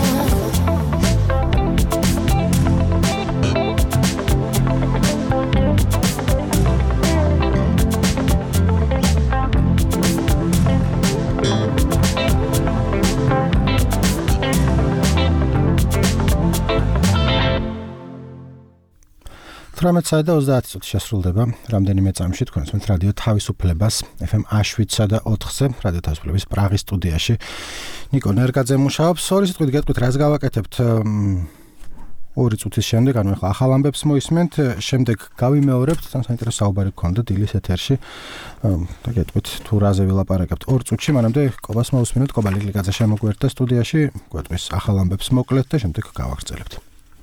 თვრამეტ საათი და ოცდაათი წუთი შესრულდება რამდენიმე წამში თქვენს მე რადიო თავისუფლებას ეფ ემ შვიდსა და ოთხზე რადიო თავისუფლების პრაღის სტუდიაში ნიკო ნერგაძე მუშაობს. ორი სიტყვით გეტყვით რას გავაკეთებთ ორი წუთის შემდეგ, ანუ ახლა ახალ ამბებს მოისმენთ, შემდეგ გავიმეორებთ, თან საინტერესო საუბარი გქონდა დილის ეთერში და გეტყვით თუ რაზე ვილაპარაკებთ ორ წუთში, მანამდე კობას მოусმინოთ, კობა ლიგლიძე შემოგვერთა სტუდიაში, გვეტყვის ახალ ამბებს მოკლედ და შემდეგ გავაგრძელებთ.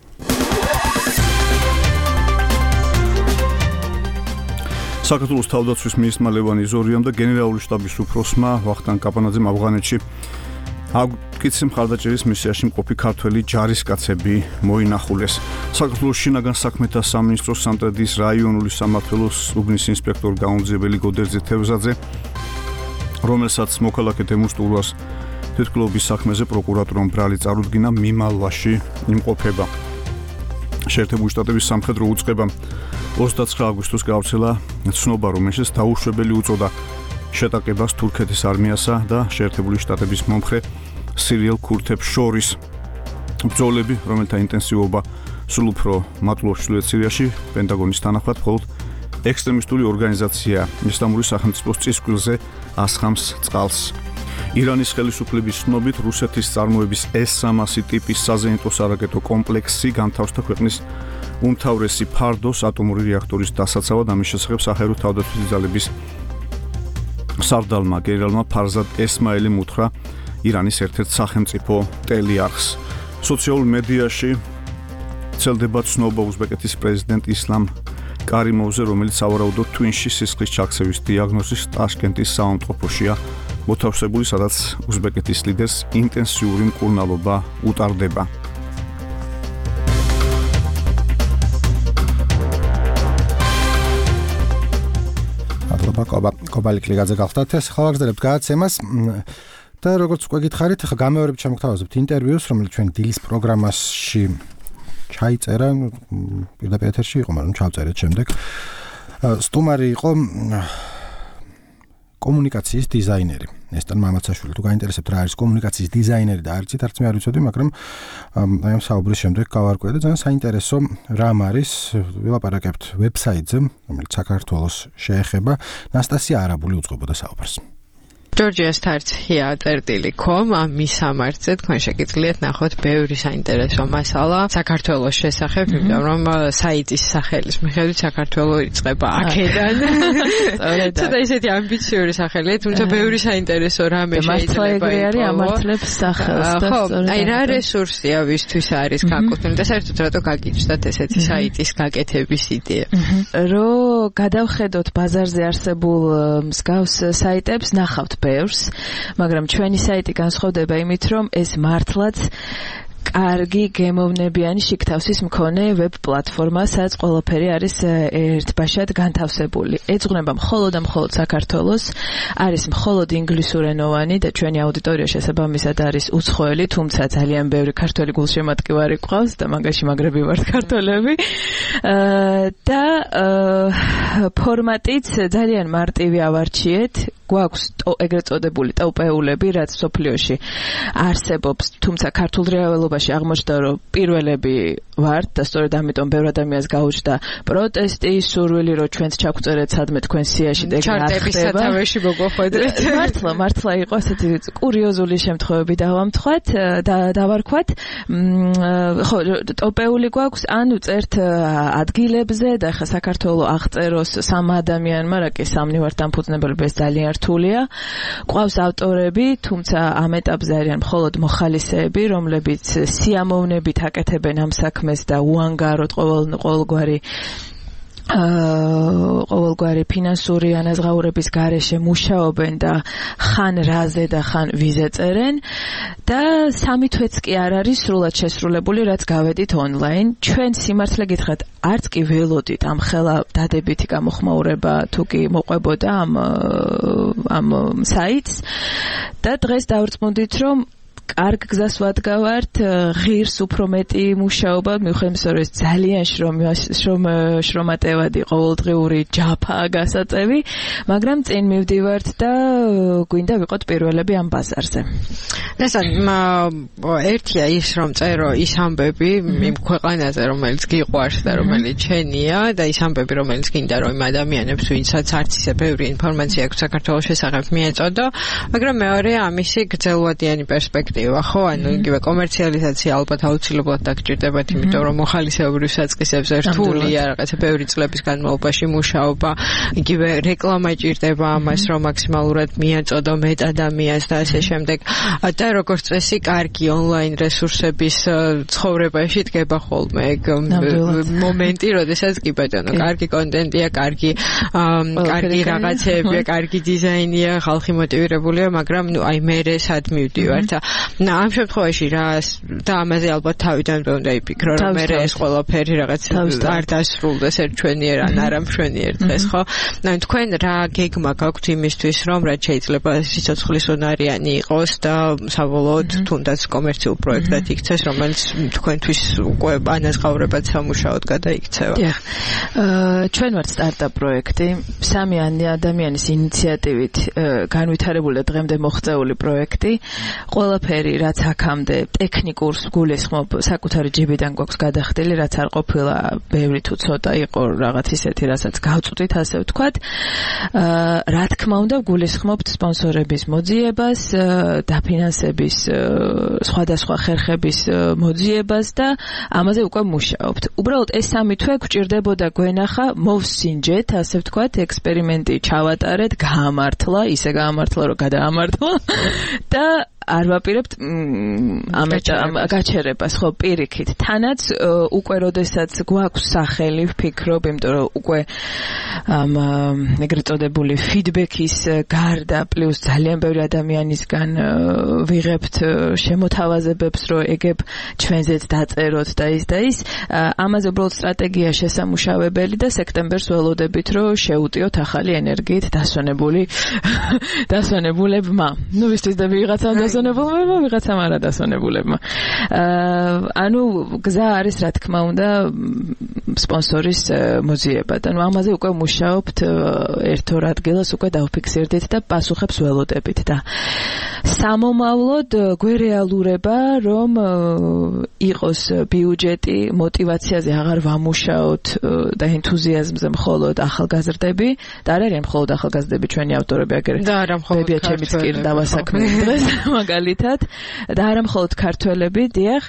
საქართველოს თავდაცვის მინისტრმა ლევან იზორიამ და გენერალური შტაბის უფროსმა ვახტანგ კაპანაძემ ავღანეთში აგკიცი მხარდაჭერის მისიაში მყოფი ქართველი ჯარისკაცები მოინახულეს. საქართველოს შინაგან საქმეთა სამინისტროს სამტრედიის რაიონული სამმართველოს უბნის ინსპექტორ გაუნძიებელი გოდერძე თევზაძე, რომელსაც მოქალაქე თემურ სტურვას თვითმკვლელობის საქმეზე პროკურატურამ ბრალი წარუდგინა, მიმალვაში იმყოფება. შეერთებული შტატების სამხედრო უწყებამ ოცდაცხრა აგვისტოს გავრცელა ცნობა, რომელშიც დაუშვებელი უწოდა შეტაკებას თურქეთის არმიასა და შეერთებული შტატების მომხრე სირიელ ქურთებს შორის. ბრძოლები, რომელთა ინტენსივობა სულ უფრო მატულობს ჩრდილოეთ სირიაში, პენტაგონის თანახმად მხოლოდ ექსტრემისტული ორგანიზაცია ისლამური სახელმწიფოს წისქვილზე ასხამს წყალს. ირანის ხელისუფლების ცნობით რუსეთის წარმოების ეს სამასი ტიპის საზეიმტო სარაკეტო კომპლექსი განთავსდა ქვეყნის უმთავრესი ფარდოს ატომური რეაქტორის დასაცავად. ამის შესახებ საჰაერო თავდაცვის ძალების სარდალმა გენერალმა ფარზად ესმაილიმ უთხრა ირანის ერთ-ერთ სახელმწიფო ტელიარხს. სოციალურ მედიაში ვრცელდება ცნობა უზბეკეთის პრეზიდენტ ისლამ კარიმოვზე, რომელიც სავარაუდოდ twin-ში სისხლის ჩაქცევის დიაგნოზის ტაშკენტის საავადმყოფოშია მოთავსებული, სადაც უზბეკეთის ლიდერს ინტენსიური მკურნალობა უტარდება. კობა კობა ლიგლიძე გახდათ ეს ხალხზელებთ გადაცემას და როგორც უკვე გითხარით, ახლა გამეორებით შემოგთავაზებთ ინტერვიუს, რომელიც ჩვენ დილის პროგრამაში ჩაიწერა, პირდაპირ ეთერში იყო, მაგრამ ჩავწერეთ შემდეგ. სტუმარი იყო კომუნიკაციის დიზაინერი ნესტან მამაცაშვილი. თუ გაინტერესებთ რა არის კომუნიკაციის დიზაინერი და არც არც მე არ ვიცოდი, მაგრამ აი ამ საუბრის შემდეგ გავარკვიე და ძალიან საინტერესო რამ არის. ვილაპარაკებთ ვებსაიტზე, რომელიც საქართველოს შეეხება. ნასტასია არაბული უძღვებოდა საუბარს. ჯორჯიას თარცია წერტილი კომ კომ ამ მისამართზე თქვენ შეგიძლიათ ნახოთ ბევრი საინტერესო მასალა საქართველოს შესახებ, იმიტომ რომ საიტის სახელის მიხედვით საქართველოს იწყება აქედან. სწორედ. ცოტა ისეთი ამბიციური სახელია, თუმცა ბევრი საინტერესო რამე შეიძლება იყოს. ამართლებს სახელს და სწორედ. აი რა რესურსია ვისთვის არის გაკუთვნილი და საერთოდ რატო გაგიჩნდათ ესეთი საიტის გაკეთების იდეა? რომ გადავხედოთ ბაზარზე არსებულ მსგავს საიტებს, ნახავთ ბევრს, მაგრამ ჩვენი საიტი განსხვავდება იმით, რომ ეს მართლაც კარგი გემოვნებიანი შიგთავსის მქონე ვებ პლატფორმა, სადაც ყველაფერი არის ერთბაშად განთავსებული. ეძღვნება მხოლოდ და მხოლოდ საქართველოს, არის მხოლოდ ინგლისურენოვანი და ჩვენი აუდიტორია შესაბამისად არის უცხოელი, თუმცა ძალიან ბევრი ქართველი გულშემატკივარი გვყავს და მაგაში მაგრები ვართ ქართველები. და ფორმატიც ძალიან მარტივი ავარჩიეთ. გვაქვს ეგრეთ წოდებული ტოპეულები, რაც სოფლიოში არსებობს, თუმცა ქართულ რეალობაში აღმოჩნდა, რომ პირველები ვართ და სწორედ ამიტომ ბევრ ადამიანს გაუჩნდა პროტესტი, სურვილი, რომ ჩვენც ჩაგვწერეთ სადმე თქვენ სიაში და ჩარტების სათავეში მოგოხვედრეთ. მართლა, მართლა იყო ასეთი კურიოზული შემთხვევები დავამთხვათ და დავარქვათ. ხო, ტოპეული გვაქვს, ანუ წერთ ადგილებზე და ხა საქართველოს აღწეროს სამ ადამიანმა, რა კი სამნი ვართ დამფუძნებელი, ეს ძალიან რთულია. ყავს ავტორები, თუმცა ამ ეტაპზე არიან მხოლოდ მოხალისეები, რომლებიც სიამოვნებით აკეთებენ ამ საქმეს და უანგაროდ ყოველ ყოველგვარი ყოველგვარი ფინანსური ანაზღაურების გარეშე მუშაობენ და ხან რაზე და ხან ვიზე წერენ და სამი თვეც კი არ არის სრულად შესრულებული, რაც გავედით ონლაინ. ჩვენ სიმართლე გითხრათ, არც კი ველოდით ამ ხელა დადებითი გამოხმაურება თუ კი მოყვებოდა ამ ამ საიტს და დღეს დავრწმუნდით, რომ კარგ გზას ვადგავართ, ღირს უფრო მეტი მუშაობა, მიუხედავად რომ ეს ძალიან შრომატევადი ყოველდღიური ჯაფაა გასაწევი, მაგრამ წინ მივდივართ და გვინდა ვიყოთ პირველები ამ ბაზარზე. ესა ერთია ის რომ წერო ის ამბები იმ ქვეყანაზე, რომელიც გიყვარს და რომელიც შენია და ის ამბები, რომელიც გინდა რომ იმ ადამიანებს, ვინცაც არც ისე ბევრი ინფორმაცია აქვს საქართველოს შესახებ მიეწოდო, მაგრამ მეორე ამისი გრძელვადიანი პერსპექტივა. ხო, ანუ იგივე კომერციალიზაცია ალბათ აუცილებლად დაგჭირდებათ, იმიტომ რომ მოხალისეობრივ საწყისებზე რთულია რაღაცა ბევრი წლების განმავლობაში მუშაობა, იგივე რეკლამა ჭირდება ამას, რომ მაქსიმალურად მიაწოდო მეტ ადამიანს და ასე შემდეგ. და როგორც წესი, კარგი ონლაინ რესურსების ცხოვრებაში დგება ხოლმე ეგ მომენტი, როდესაც კი ბატონო, კარგი კონტენტია, კარგი კარგი რაღაცებია, კარგი დიზაინია, ხალხი მოტივირებულია, მაგრამ ნუ აი მერე სად მივდივართ. და ამ შემთხვევაში რა და ამაზე ალბათ თავიდან უნდა იფიქრო, რომ მე ეს ყველაფერი რაღაც არ დასრულდეს ერთჩვენიერ ან არამშვენიერ დღეს, ხო? ანუ თქვენ რა გეგმა გაქვთ იმისთვის, რომ რაც შეიძლება სიცოცხლის უნარიანი იყოს და საბოლოოდ თუნდაც კომერციულ პროექტად იქცეს, რომელიც თქვენთვის უკვე ანაზღაურებად სამუშაოდ გადაიქცევა. დიახ. ჩვენ ვართ სტარტაპ პროექტი, სამი ადამიანის ინიციატივით განვითარებული და დღემდე მოღწეული პროექტი. ყველაფერი რაც აქამდე ტექნიკურს გულისხმობ, საკუთარი ჯიბიდან გვაქვს გადახდილი, რაც არ ყოფილა ბევრი თუ ცოტა იყო რაღაც ისეთი, რასაც გავწვდით, ასე ვთქვათ. რა თქმა უნდა, გულისხმობთ სპონსორების მოძიებას, დაფინანსების სხვადასხვა ხერხების მოძიებას და ამაზე უკვე მუშაობთ. უბრალოდ ეს სამი თვე გვჭირდებოდა გვენახა, მოვსინჯეთ, ასე ვთქვათ, ექსპერიმენტი ჩავატარეთ, გაამართლა, ისე გაამართლა, რომ გადაამართლა და არ ვაპირებთ ამ გაჩერებას, ხო, პირიქით. თანაც უკვე როდესაც გვაქვს სახელი, ვფიქრობ, იმიტომ რომ უკვე ამ ეგრეთ წოდებული ფიდბექის გარდა პლუს ძალიან ბევრი ადამიანისგან ვიღებთ შემოთავაზებებს, რომ ეგებ ჩვენზეც დაწეროთ და ის და ის. ამაზე უბრალოდ სტრატეგია შესამუშავებელი და სექტემბერს ველოდებით, რომ შეუტიოთ ახალი ენერგიით დასვენებული დასვენებულებმა. ნუ ვისთვის და ვიღაცამ დასვენებულებმა, ვიღაცამ არა დასვენებულებმა. ანუ გზა არის, რა თქმა უნდა, სპონსორის მოძიება და ნუ ამაზე უკვე მუშაობთ ერთ-ორ ადგილას უკვე დავფიქსირდით და პასუხებს ველოდებით და სამომავლოდ გვერეალურება, რომ იყოს ბიუჯეტი, мотиваციაზე აღარ ვამუშაოთ და ენთუზიაზმზე მხოლოდ ახალგაზრდები და არ არის მხოლოდ ახალგაზრდები, ჩვენი ავტორები აგერ და არა მხოლოდ ბებიაჩემიც კი დავასაქმეთ დღეს მაგალითად და არა მხოლოდ ქართველები, დიახ.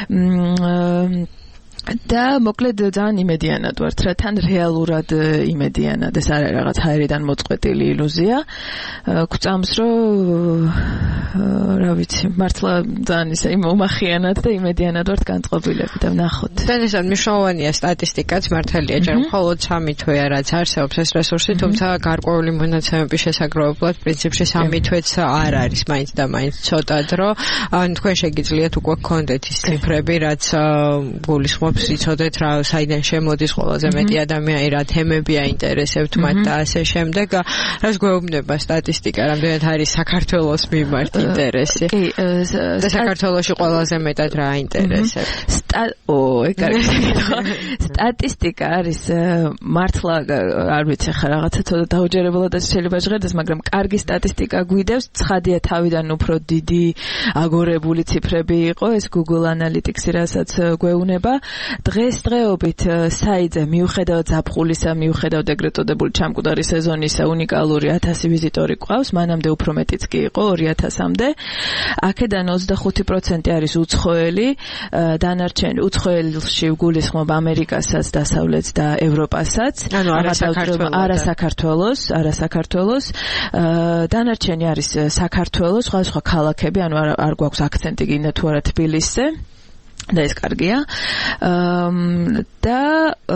და მოკლედ ძალიან იმედიანად ვართ, რა თან რეალურად იმედიანად, ეს არ არის რაღაც ჰაერიდან მოწყვეტილი ილუზია. გვწამს, რომ რა ვიცი, მართლა ძალიან ისე უმახიანად და იმედიანად ვართ განწყობილები და ვნახოთ. ძალიან მნიშვნელოვანია სტატისტიკაც, მართალია, ჯერ მხოლოდ სამი თვეა, რაც არსებობს ეს რესურსი, თუმცა გარკვეული მონაცემების შესაგროვებლად პრინციპში სამი თვეც არ არის მაინც და მაინც ცოტა დრო. ან თქვენ შეგიძლიათ უკვე გქონდეთ ის ციფრები, რაც გულისხმობს იცოდეთ რა საიდან შემოდის ყველაზე მეტი ადამიანი, რა თემები აინტერესებთ მათ და ასე შემდეგ. რას გვეუბნება სტატისტიკა, რამდენად არის საქართველოს მიმართ ინტერესი? კი, და საქართველოში ყველაზე მეტად რა აინტერესებს? ო, ეგ არის საკითხი. სტატისტიკა არის მართლა არ ვიცი ხა რაღაცა ცოტა დაუჯერებლადაც შეიძლება ჟღერდეს, მაგრამ კარგი სტატისტიკა გვიდევს, ცხადია თავიდან უფრო დიდი აგორებული ციფრები იყო ეს Google Analytics-ი, რასაც გვეუბნება. დღესდღეობით საიტზე მიუხედავად ზაფხულისა, მიუხედავად ეგრეთ წოდებული ჩამკვდარი სეზონისა, უნიკალური ათასი ვიზიტორი ყავს, მანამდე უფრო მეტიც კი იყო ორი ათასამდე. აქედან ოცდახუთი პროცენტი არის უცხოელი, დანარჩენი უცხოელში გულისხმობ ამერიკასაც, დასავლეთს და ევროპასაც. ანუ არა საქართველოს, არა საქართველოს, არა საქართველოს. დანარჩენი არის საქართველოს, სხვა სხვა ქალაქები, ანუ არ გვაქვს აქცენტი გინდა თუ არა თბილისზე. და ეს კარგია. და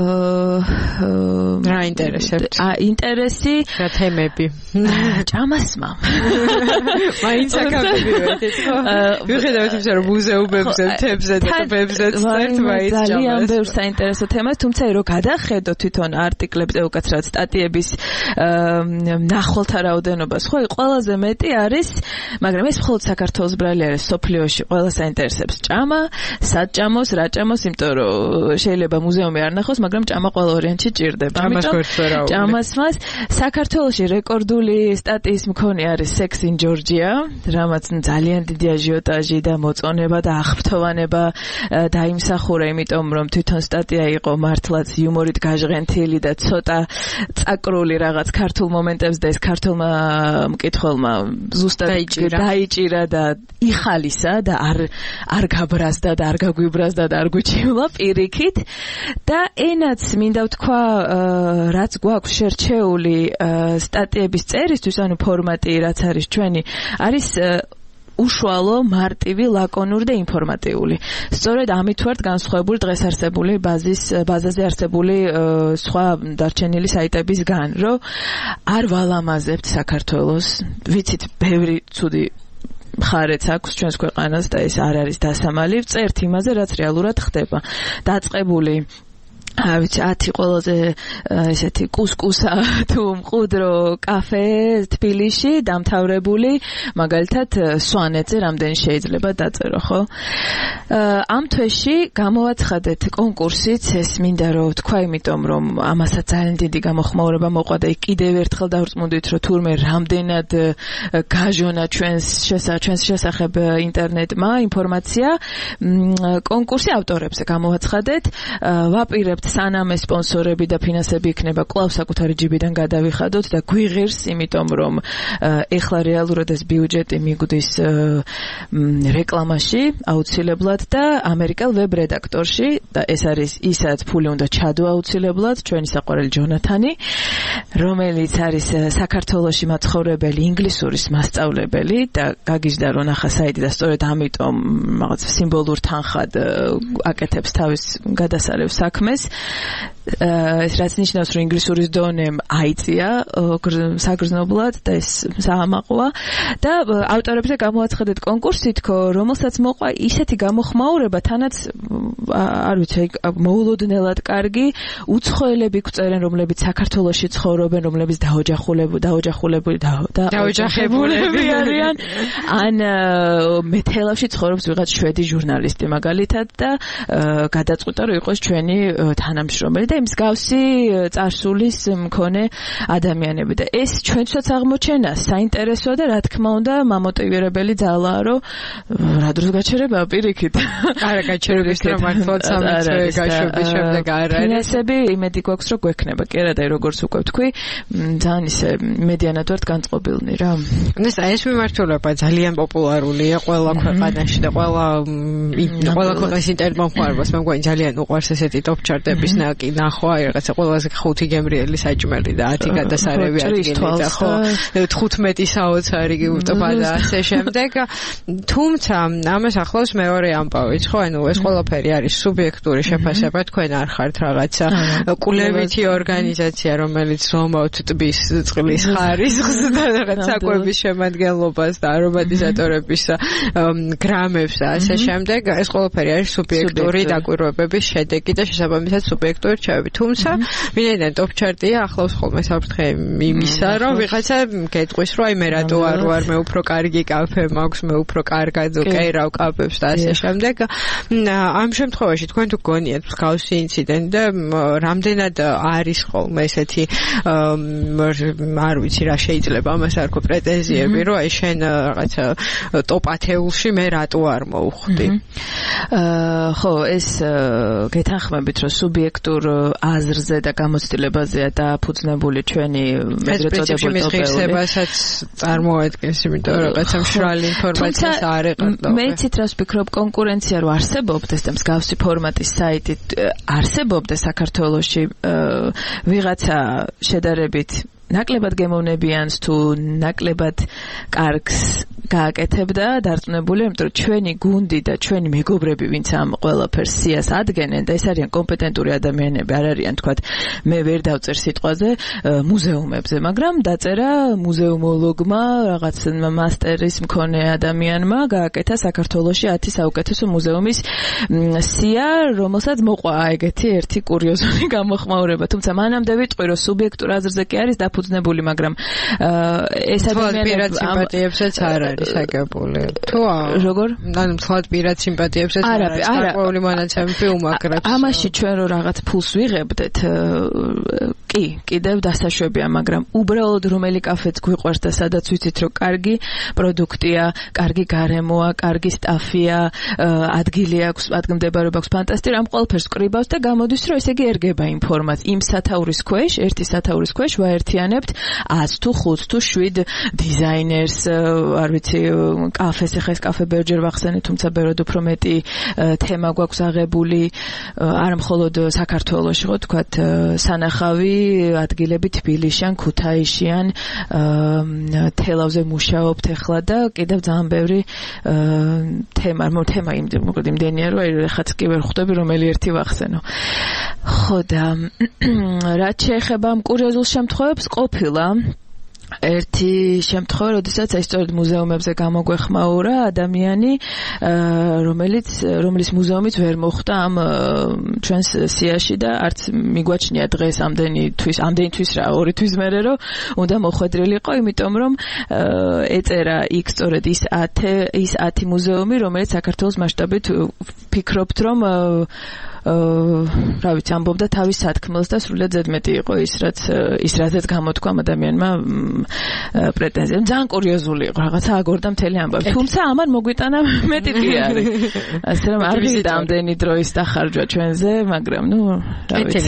რა ინტერესებს? ა ინტერესი რა თემები? ჭამასმა. მაინც აკაბები ვეთით ხო? ვიხედავთ იმას რომ მუზეუმებზე, თემებზე და ტბებზე წერთ მაინც ჭამას. ძალიან ბევრ საინტერესო თემას, თუმცა რო გადახედო თვითონ არტიკლებზე უკაცრავად სტატიების ნახვალთა რაოდენობას, ხო, ყველაზე მეტი არის, მაგრამ ეს მხოლოდ საქართველოს ბრალი არის, სოფლიოში ყველა საინტერესებს ჭამა, სად ჭამოს, რა ჭამოს, იმიტომ რომ შეიძლება მუზეუმი არ ნახოს, მაგრამ ჭამა ყველა ვარიანტში ჭირდება. ჭამას გვერდსვერაული. ჭამას მას საქართველოში რეკორდული სტატიის მქონე არის Sex in Georgia, რამაც ძალიან დიდი აჟიოტაჟი და მოწონება და აღფრთოვანება დაიმსახურა, იმიტომ რომ თვითონ სტატია იყო მართლაც იუმორით გაჟღენთილი და ცოტა წაკრული რაღაც ქართულ მომენტებს და ეს ქართულმა მკითხველმა ზუსტად დაიჭირა და იხალისა და არ არ გაბრაზდა და არ გაგვიბრაზდა და არ გვიჩივლა პირიქით და ენაც მინდა ვთქვა რაც გვაქვს შერჩეული სტატიების წერისთვის, ანუ ფორმატი რაც არის ჩვენი, არის უშუალო, მარტივი, ლაკონური და ინფორმატიული. სწორედ ამით ვართ განსხვავებული დღეს არსებული ბაზის ბაზაზე არსებული სხვა დარჩენილი საიტებისგან, რომ არ ვალამაზებთ საქართველოს, ვიცით ბევრი ცუდი მხარეც აქვს ჩვენს ქვეყანას და ეს არ არის დასამალი, წერთ იმაზე, რაც რეალურად ხდება. დაწყებული ავიც ათი ყველაზე ესეთი კუსკუსა თუ მყუდრო კაფე თბილისში დამთავრებული მაგალითად სვანეთზე რამდენი შეიძლება დაწერო, ხო? ამ თვეში გამოვაცხადეთ კონკურსიც, ეს მინდა რომ ვთქვა, იმიტომ რომ ამასაც ძალიან დიდი გამოხმაურება მოყვა და კიდევ ერთხელ დავწმუნდით, რომ თურმე რამდენად გაჟონა ჩვენს ჩვენს შესახებ ინტერნეტმა ინფორმაცია. კონკურსი ავტორებზე გამოვაცხადეთ, ვაპირებთ სანამ ეს სპონსორები და ფინანსები იქნება, კვლავ საკუთარი ჯიბიდან გადავიხადოთ და გვიღირს, იმიტომ რომ ეხლა რეალურად ეს ბიუჯეტი მიგვდის რეკლამაში აუცილებლად და ამერიკელ ვებ რედაქტორში და ეს არის ისაც ფული უნდა ჩადო აუცილებლად, ჩვენი საყვარელი ჯონათანი, რომელიც არის საქართველოში მაცხოვრებელი ინგლისურის მასწავლებელი და გაგიჟდა რომ ნახა საიტი და სწორედ ამიტომ რაღაც სიმბოლურ თანხად აკეთებს თავის გადასარევ საქმეს. ეს რაც ნიშნავს, რომ ინგლისურის დონემ აიწია საგრძნობლად და ეს საამაყოა და ავტორებზე გამოვაცხადეთ კონკურსი, თქო, რომელსაც მოყვა ისეთი გამოხმაურება, თანაც არ ვიცი, მოულოდნელად კარგი, უცხოელები გვწერენ, რომლებიც საქართველოში ცხოვრობენ, რომლებიც დაოჯახულებული დაოჯახულებული დაოჯახებულები არიან, ან მეთელავში ცხოვრობს ვიღაც შვედი ჟურნალისტი მაგალითად და გადაწყვიტა, რომ იყოს ჩვენი თანამშრომელი და მსგავსი წარსულის მქონე ადამიანები და ეს ჩვენსაც აღმოჩენა საინტერესოა და რა თქმა უნდა მამოტივირებელი ძალაა, რომ რა დროს გაჩერება პირიქით. არა გაჩერების რომ მართლაც სამი წელი გაშვების შემდეგ არ არის. ფინანსები იმედი გვაქვს რომ გვექნება. კი არა და როგორც უკვე ვთქვი, ძალიან ისე მედიანად ვართ განწყობილნი რა. ეს ეს მიმართულება ძალიან პოპულარულია ყველა ქვეყანაში და ყველა ყველა ქვეყნის ინტერნეტ მომხმარებელს მე მგონი ძალიან უყვარს ესეთი ტოპ ჩარტების ნაკი ნახვა, რაღაცა ყველაზე ხუთი გემრიელი საჭმელი და ათი გადასარევი ადგილი და ხო თხუთმეტი საოცარი ტბა და ასე შემდეგ. თუმცა ამას ახლავს მეორე ამბავიც, ხო, ანუ ეს ყველაფერი არის სუბიექტური შეფასება, თქვენ არ ხართ რაღაცა კულევითი ორგანიზაცია, რომელიც ზომავთ ტბის წყლის ხარისხს და რაღაც საკვების შემადგენლობას და არომატიზატორების გრამებს და ასე შემდეგ. ეს ყველაფერი არის სუბიექტური დაკვირვებების შედეგი და შესაბამისად სუბიექტური რჩევები. თუმცა ვინაიდან ტოპ ჩარტია, ახლავს ხოლმე საფრთხე იმისა, რომ ვიღაცა გეტყვის, რომ აი მე რატო არ ვარ, მე უფრო კარგი კაფე მაქვს, მე უფრო კარგად ვკერავ კაფებს და ასე შემდეგ. ამ შემთხვევაში თქვენ თუ გონიათ მსგავსი ინციდენტი და რამდენად არის ხოლმე ესეთი არ ვიცი რა შეიძლება ამას არ ქო პრეტენზიები, რომ აი შენ რაღაცა ტოპ ათეულში მე რატო არ მოვხვდი. ხო, ეს გეთანხმებით, რომ სუბიექტურ აზრზე და გამოცდილებაზეა დაფუძნებული ჩვენი მეზრეწოდებული ტოპებსაც წარმოადგენს, იმიტომ რომ რაღაცა მშრალი ინფორმაციას არ ეყრდნობა. მე იცით რას ვფიქრობ, კონკურენცია რო არსებობდეს და მსგავსი ფორმატის საიტი არსებობდეს საქართველოში, ვიღაცა შედარებით ნაკლებად გემოვნებიანს თუ ნაკლებად კარგს გააკეთებდა დარწმუნებული, იმიტომ რომ ჩვენი გუნდი და ჩვენი მეგობრები, ვინც ამ ყველაფერს სიას ადგენენ და ეს არიან კომპეტენტური ადამიანები, არ არიან თქვათ მე ვერ დავწერ სიტყვაზე მუზეუმებზე, მაგრამ დაწერა მუზეუმოლოგმა, რაღაც მასტერის მქონე ადამიანმა გააკეთა საქართველოში ათი საუკეთესო მუზეუმის სია, რომელსაც მოყვა ეგეთი ერთი კურიოზული გამოხმაურება, თუმცა მანამდე ვიტყვი რომ სუბიექტურ აზრზე კი არის დაფუძნებული, მაგრამ ეს ადამიანები სიმპათიებსაც არ არის აგებული. თუ როგორ? ანუ თქვათ პირად სიმპათიებსაც არ არის. გარკვეული მონაცემები უმაგრებს. ამაში ჩვენ რო რაღაც ფულს ვიღებდეთ, კი, კიდევ დასაშვებია, მაგრამ უბრალოდ რომელი კაფეც გვიყვარს და სადაც ვიცით რომ კარგი პროდუქტია, კარგი გარემოა, კარგი სტაფია, ადგილი აქვს, ადგილმდებარეობა აქვს ფანტასტიკური, ამ ყველაფერს კრიბავს და გამოდის რომ ესე იგი ერგება ინფორმაცია. იმ სათაურის ქვეშ, ერთი სათაურის ქვეშ ვაერთიანებთ ათს თუ ხუთს თუ შვიდ დიზაინერს, არ ვიცი, კაფეს, ეხლა ეს კაფე ბევრჯერ ვახსენე, თუმცა ბევრად უფრო მეტი თემა გვაქვს აღებული, არა მხოლოდ საქართველოში, ხო თქვათ, სანახავი ადგილები თბილისში ან ქუთაისში ან თელავზე მუშაობთ ახლა და კიდევ ძალიან ბევრი თემა, მო თემა იმდენ იმდენია რომ ეხაც კი ვერ ხვდები რომელი ერთი ვახსენო. ხო და რაც შეეხება ამ კურიოზულ შემთხვევებს, ყოფილა ერთი შემთხვევა, როდესაც აი სწორედ მუზეუმებზე გამოგვეხმაურა ადამიანი, რომელიც რომლის მუზეუმიც ვერ მოხვდა ამ ჩვენს სიაში და არც მიგვაჩნია დღეს ამდენი თვის, ამდენი თვის რა, ორი თვის მერე რომ უნდა მოხვედრილიყო, იმიტომ რომ ეწერა იქ სწორედ ის ათი ის ათი მუზეუმი, რომელიც საქართველოს მასშტაბით ფიქრობთ რომ რა ვიცი, ამბობდა თავის სათქმელს და სრულიად ზედმეტი იყო ის, რაც ის რაზეც გამოთქვა ამ ადამიანმა პრეტენზია. ძალიან კურიოზული იყო, რაღაცა აგორდა მთელი ამბავი. თუმცა ამან მოგვიტანა მეტი პიარი. ასე რომ არ ვიდა ამდენი დროის დახარჯვა ჩვენზე, მაგრამ ნუ რა ვიცი.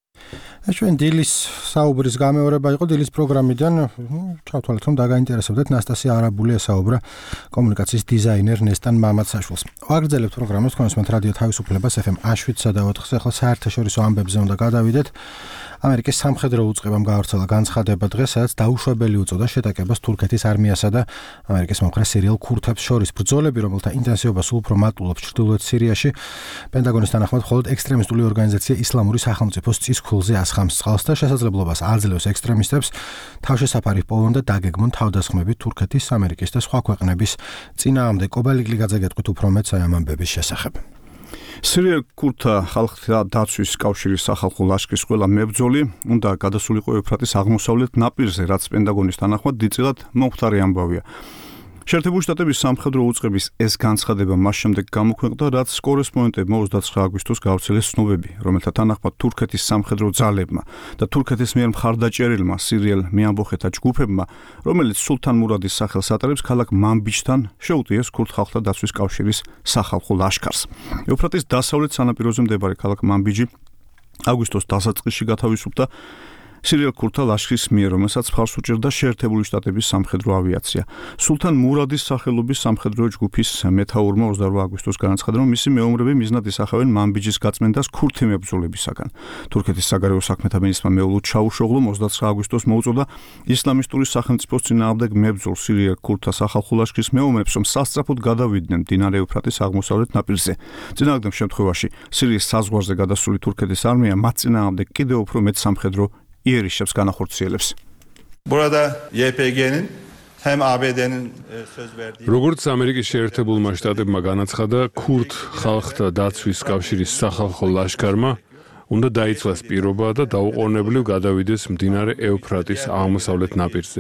ჩვენ დილის საუბრის გამეორება იყო დილის პროგრამიდან, ჩავთვალეთ რომ დაგაინტერესებდეთ ნასტასია არაბული ესაუბრა კომუნიკაციის დიზაინერ ნესტან მამაცაშვილს. ვაგრძელებთ პროგრამას თქვენს მეთ რადიო თავისუფლებას ეფ ემ შვიდსა და ოთხზე, ახლა საერთაშორისო ამბებზე უნდა გადავიდეთ. ამერიკის სამხედრო უწყებამ გაავრცელა განცხადება დღეს, სადაც დაუშვებელი უწოდა შეტაკებას თურქეთის არმიასა და ამერიკის მომხრე სირიელ ქურთებს შორის. ბრძოლები, რომელთა ინტენსივობა სულ უფრო მატულობს ჩრდილოეთ სირიაში, პენტაგონის თანახმად მხოლოდ ექსტრემისტული ორგანიზაცია ისლამური სახელმწიფოს წისქვილზე ასხამს წყალს და შესაძლებლობას აძლევს ექსტრემისტებს თავშესაფარი პოვონ და დაგეგმონ თავდასხმები თურქეთის, ამერიკის და სხვა ქვეყნების წინააღმდეგ. კობალიგლი გაძეგეთყვით უფრო მეტ ამ ამბების შესახებ. სირიელ ქურთთა ხალხთა დაცვის კავშირის სახალხო ლაშქრის ყველა მებრძოლი უნდა გადასულიყო ევრფრატის აღმოსავლეთ ნაპირზე, რაც პენტაგონის თანახმად დიდწილად მომხდარი ამბავია. შეერთებული შტატების სამხედრო უწყების ეს განცხადება მას შემდეგ გამოქვეყნდა, რაც კორესპონდენტებმა ოცდაცხრა აგვისტოს გავრცელეს ცნობები, რომელთა თანახმად თურქეთის სამხედრო ძალებმა და თურქეთის მიერ მხარდაჭერილმა სირიელ მეამბოხეთა ჯგუფებმა, რომელიც სულთან მურადის სახელს ატარებს, ქალაქ მანბიჯთან შეუტიეს ქურთ ხალხთა დაცვის კავშირის სახალხო ლაშქარს. ევრფრატის დასავლეთ სანაპიროზე მდებარე ქალაქ მანბიჯი აგვისტოს დასაწყისში გათავისუფლდა სირიელ ქურთთა ლაშქრის მიერ, რომელსაც მხარს უჭერდა შეერთებული შტატების სამხედრო ავიაცია. სულთან მურადის სახელობის სამხედრო ჯგუფის მეთაურმა ოცდაორმა აგვისტოს განაცხადა, რომ მისი მეომრები მიზნად ისახავენ მანბიჯის გაწმენდას ქურთი მებრძოლებისაგან. თურქეთის საგარეო საქმეთა მინისტრმა მეულუდ ჩაუშოღლომ ოცდაცხრა აგვისტოს მოუწოდა ისლამისტური სახელმწიფოს წინააღმდეგ მებრძოლ სირიელ ქურთთა სახალხო ლაშქრის მეომრებს, რომ სასწრაფოდ გადავიდნენ მდინარე ევრფრატის აღმოსავლეთ ნაპირზე. წინააღმდეგ შემთხვევაში სირიის საზღვარზე გადასული თურქეთის არმია მათ წინააღმდეგ კიდევ უფრო მეტ სამხედრო იერიშებს განახორციელებს. Burada Y P G-nin hem A B D-nin söz verdiği როგორც ამერიკის შეერთებულმა შტატებმა განაცხადა, ქურთ ხალხთა დაცვის კავშირის სახალხო ლაშქარმა უნდა დაიცვას პირობა და დაუყოვნებლივ გადავიდეს მდინარე ევრფრატის აღმოსავლეთ ნაპირზე.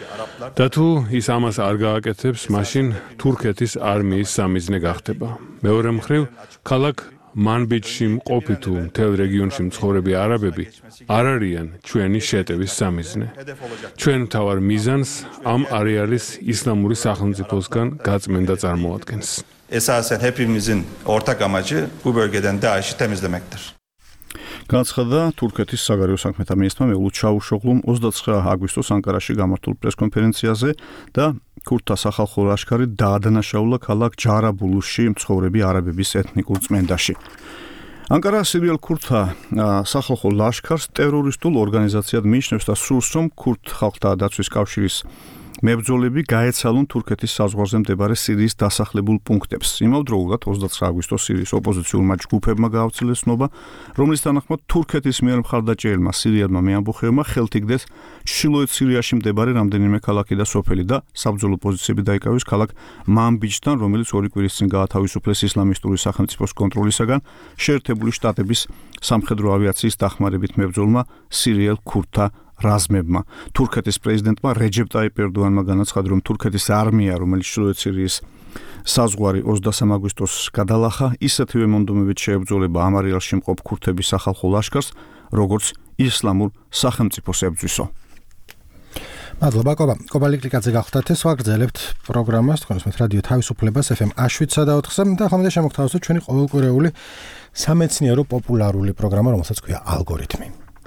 და თუ ის ამას არ გააკეთებს, მაშინ თურქეთის არმიის სამიზნე გახდება. მეორე მხრივ, ქალაქ მანბიჯში მყოფი თუ მთელ რეგიონში მცხოვრები არაბები არ არიან ჩვენი შეტევის სამიზნე. ჩვენ მთავარ მიზანს ამ არეალის ისლამური სახელმწიფოსგან გაწმენდა წარმოადგენს. Esasen hepimizin ortak amacı bu bölgeden DAEŞ'i temizlemektir. განაცხადა თურქეთის საგარეო საქმეთა მინისტრმა მეულუდ ჩაუშოღლუმ ოცდაცხრა აგვისტოს ანკარაში გამართულ პრესკონფერენციაზე და ქურთთა სახალხო ლაშქარი დაადანაშაულა ქალაქ ჯარაბულუსში მცხოვრები არაბების ეთნიკურ წმენდაში. ანკარა სირიელ ქურთთა სახალხო ლაშქარს ტერორისტულ ორგანიზაციად მიიჩნევს და სურს, რომ ქურთ ხალხთა დაცვის კავშირის მებრძოლები გაეცალონ თურქეთის საზღვარზე მდებარე სირიის დასახლებულ პუნქტებს. იმავდროულად ოცდაცხრა აგვისტოს სირიის ოპოზიციურმა ჯგუფებმა გაავრცელეს ცნობა, რომლის თანახმად თურქეთის მიერ მხარდაჭერილმა სირიელმა მეამბოხეებმა ხელთ იგდეს ჩრდილოეთ სირიაში მდებარე რამდენიმე ქალაქი და სოფელი და საბრძოლო პოზიციები დაიკავეს ქალაქ მანბიჯთან, რომელიც ორი კვირის წინ გაათავისუფლეს ისლამისტური სახელმწიფოს კონტროლისაგან შეერთებული შტატების სამხედრო ავიაციის დახმარებით მებრძოლმა სირიელ ქურთთა რაზმებმა. თურქეთის პრეზიდენტმა რეჯეპ ტაიპ ერდოანმა განაცხადა, რომ თურქეთის არმია, რომელიც ჩრდილოეთ სირიის საზღვარი ოცდასამ აგვისტოს გადალახა, ისეთივე მონდომებით შეებრძოლება ამ არეალში მყოფ ქურთების სახალხო ლაშქარს, როგორც ისლამურ სახელმწიფოს ებრძვისო. მადლობა კობა. კობალიკლიკაძე გახდათ ეს ვაგრძელებთ პროგრამას თქვენს მე რადიო თავისუფლებას ეფ эм შვიდსა და ოთხზე და ხომდე შემოგთავაზოთ ჩვენი ყოველკვირეული სამეცნიერო პოპულარული პროგრამა, რომელსაც ქვია ალგორითმი.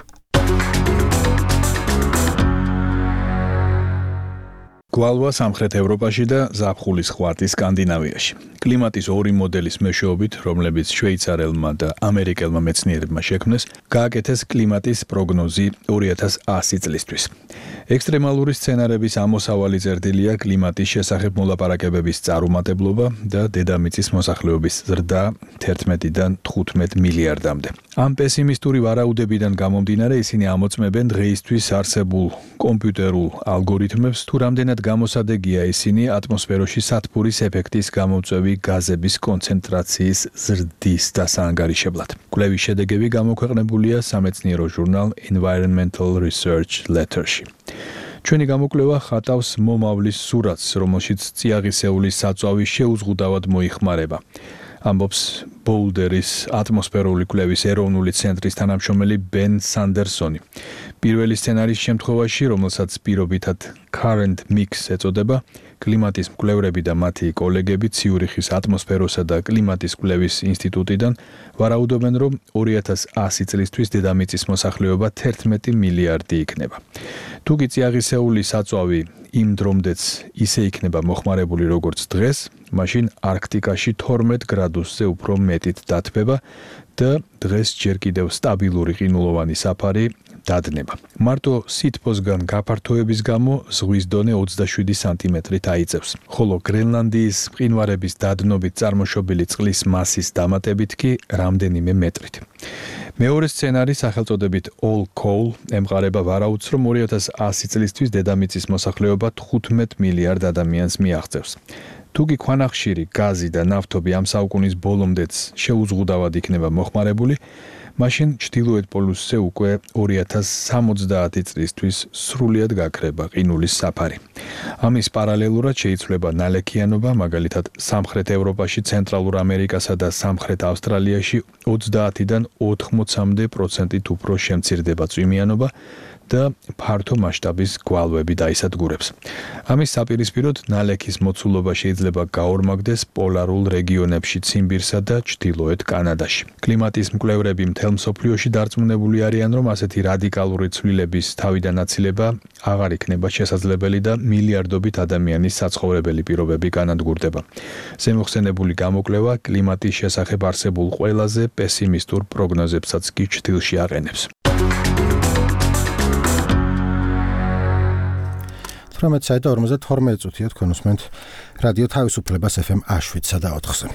გვალვა სამხრეთ ევროპაში და ზაფხულის ხვარტი სკანდინავიაში. კლიმატის ორი მოდელის მეშვეობით, რომლებიც შვეიცარელმა და ამერიკელმა მეცნიერებმა შექმნეს, გააკეთეს კლიმატის პროგნოზი ორი ათას ასი წლისთვის. ექსტრემალური სცენარების ამოსავალი წერტილია კლიმატის შესახებ მოლაპარაკებების წარუმატებლობა და დედამიწის მოსახლეობის ზრდა თერთმეტიდან თხუთმეტ მილიარდამდე. ამ პესიმისტური ვარაუდებიდან გამომდინარე, ისინი ამოწმებენ დღეისთვის არსებულ კომპიუტერულ ალგორითმებს, თუ რამდენად გამოსადეგია ისინი ატმოსფეროში სათბურის ეფექტის გამომწვევი გაზების კონცენტრაციის ზრდის დასაანგარიშებლად. კვლევის შედეგები გამოქვეყნებულია სამეცნიერო ჟურნალ Environmental Research Letterში. ჩვენი გამოკვლევა ხატავს მომავლის სურათს, რომელშიც წიაღისეულის საწვავი შეუზღუდავად მოიხმარება. ამბობს ბოულდერის ატმოსფერული კვლევის ეროვნული ცენტრის თანამშრომელი ბენ სანდერსონი. პირველი სცენარის შემთხვევაში, რომელსაც პირობითად current mix ეწოდება, კლიმატის მკვლევრები და მათი კოლეგები ციურიხის ატმოსფეროსა და კლიმატის კვლევის ინსტიტუტიდან ვარაუდობენ, რომ ორი ათას ასი წლისთვის დედამიწის მოსახლეობა თერთმეტი მილიარდი იქნება. თუ კი წიაღისეული საწვავი იმ დრომდეც ისე იქნება მოხმარებული როგორც დღეს, მაშინ არქტიკაში თორმეტ გრადუსზე უფრო მეტით დათბება და დღეს ჯერ კიდევ სტაბილური ყინულოვანი საფარი დადნება. მარტო სითბოსგან გაფართოების გამო ზღვის დონე ოცდაშვიდი სანტიმეტრით აიწევს, ხოლო გრენლანდიის მყინვარების დადნობით წარმოშობილი წყლის მასის დამატებით კი რამდენიმე მეტრით. მეორე სცენარი სახელწოდებით All Coal ემყარება ვარაუდს, რომ ორი ათას ასი წლისთვის დედამიწის მოსახლეობა თხუთმეტ მილიარდ ადამიანს მიაღწევს. თუ კი ქვანახშირი, გაზი და ნავთობი ამ საუკუნის ბოლომდეც შეუზღუდავად იქნება მოხმარებული, მაშინ ჩრდილოეთ პოლუსზე უკვე ორი ათას სამოცდაათი წლისთვის სრულიად გაქრება ყინულის საფარი. ამის პარალელურად შეიცვლება ნალექიანობა, მაგალითად სამხრეთ ევროპაში, ცენტრალურ ამერიკასა და სამხრეთ ავსტრალიაში ოცდაათიდან ოთხმოცამდე პროცენტით უფრო შემცირდება წვიმიანობა და ფართო მასშტაბის გვალვები დაისადგურებს. ამის საპირისპიროდ ნალექის მოცულობა შეიძლება გაორმაგდეს პოლარულ რეგიონებში ციმბირსა და ჩრდილოეთ კანადაში. კლიმატის მკვლევრები მთელ მსოფლიოში დარწმუნებული არიან, რომ ასეთი რადიკალური ცვლილების თავიდან აცილება აღარ იქნება შესაძლებელი და მილიარდობით ადამიანის საცხოვრებელი პირობები განადგურდება. ზემოხსენებული გამოკვლევა კლიმატის შესახებ არსებულ ყველაზე პესიმისტურ პროგნოზებსაც კი ჩრდილში აყენებს. თორმეტი საათი და ორმოცდათორმეტი წუთია თქვენ უსმენთ რადიო თავისუფლებას ეფ эм შვიდსა და ოთხზე.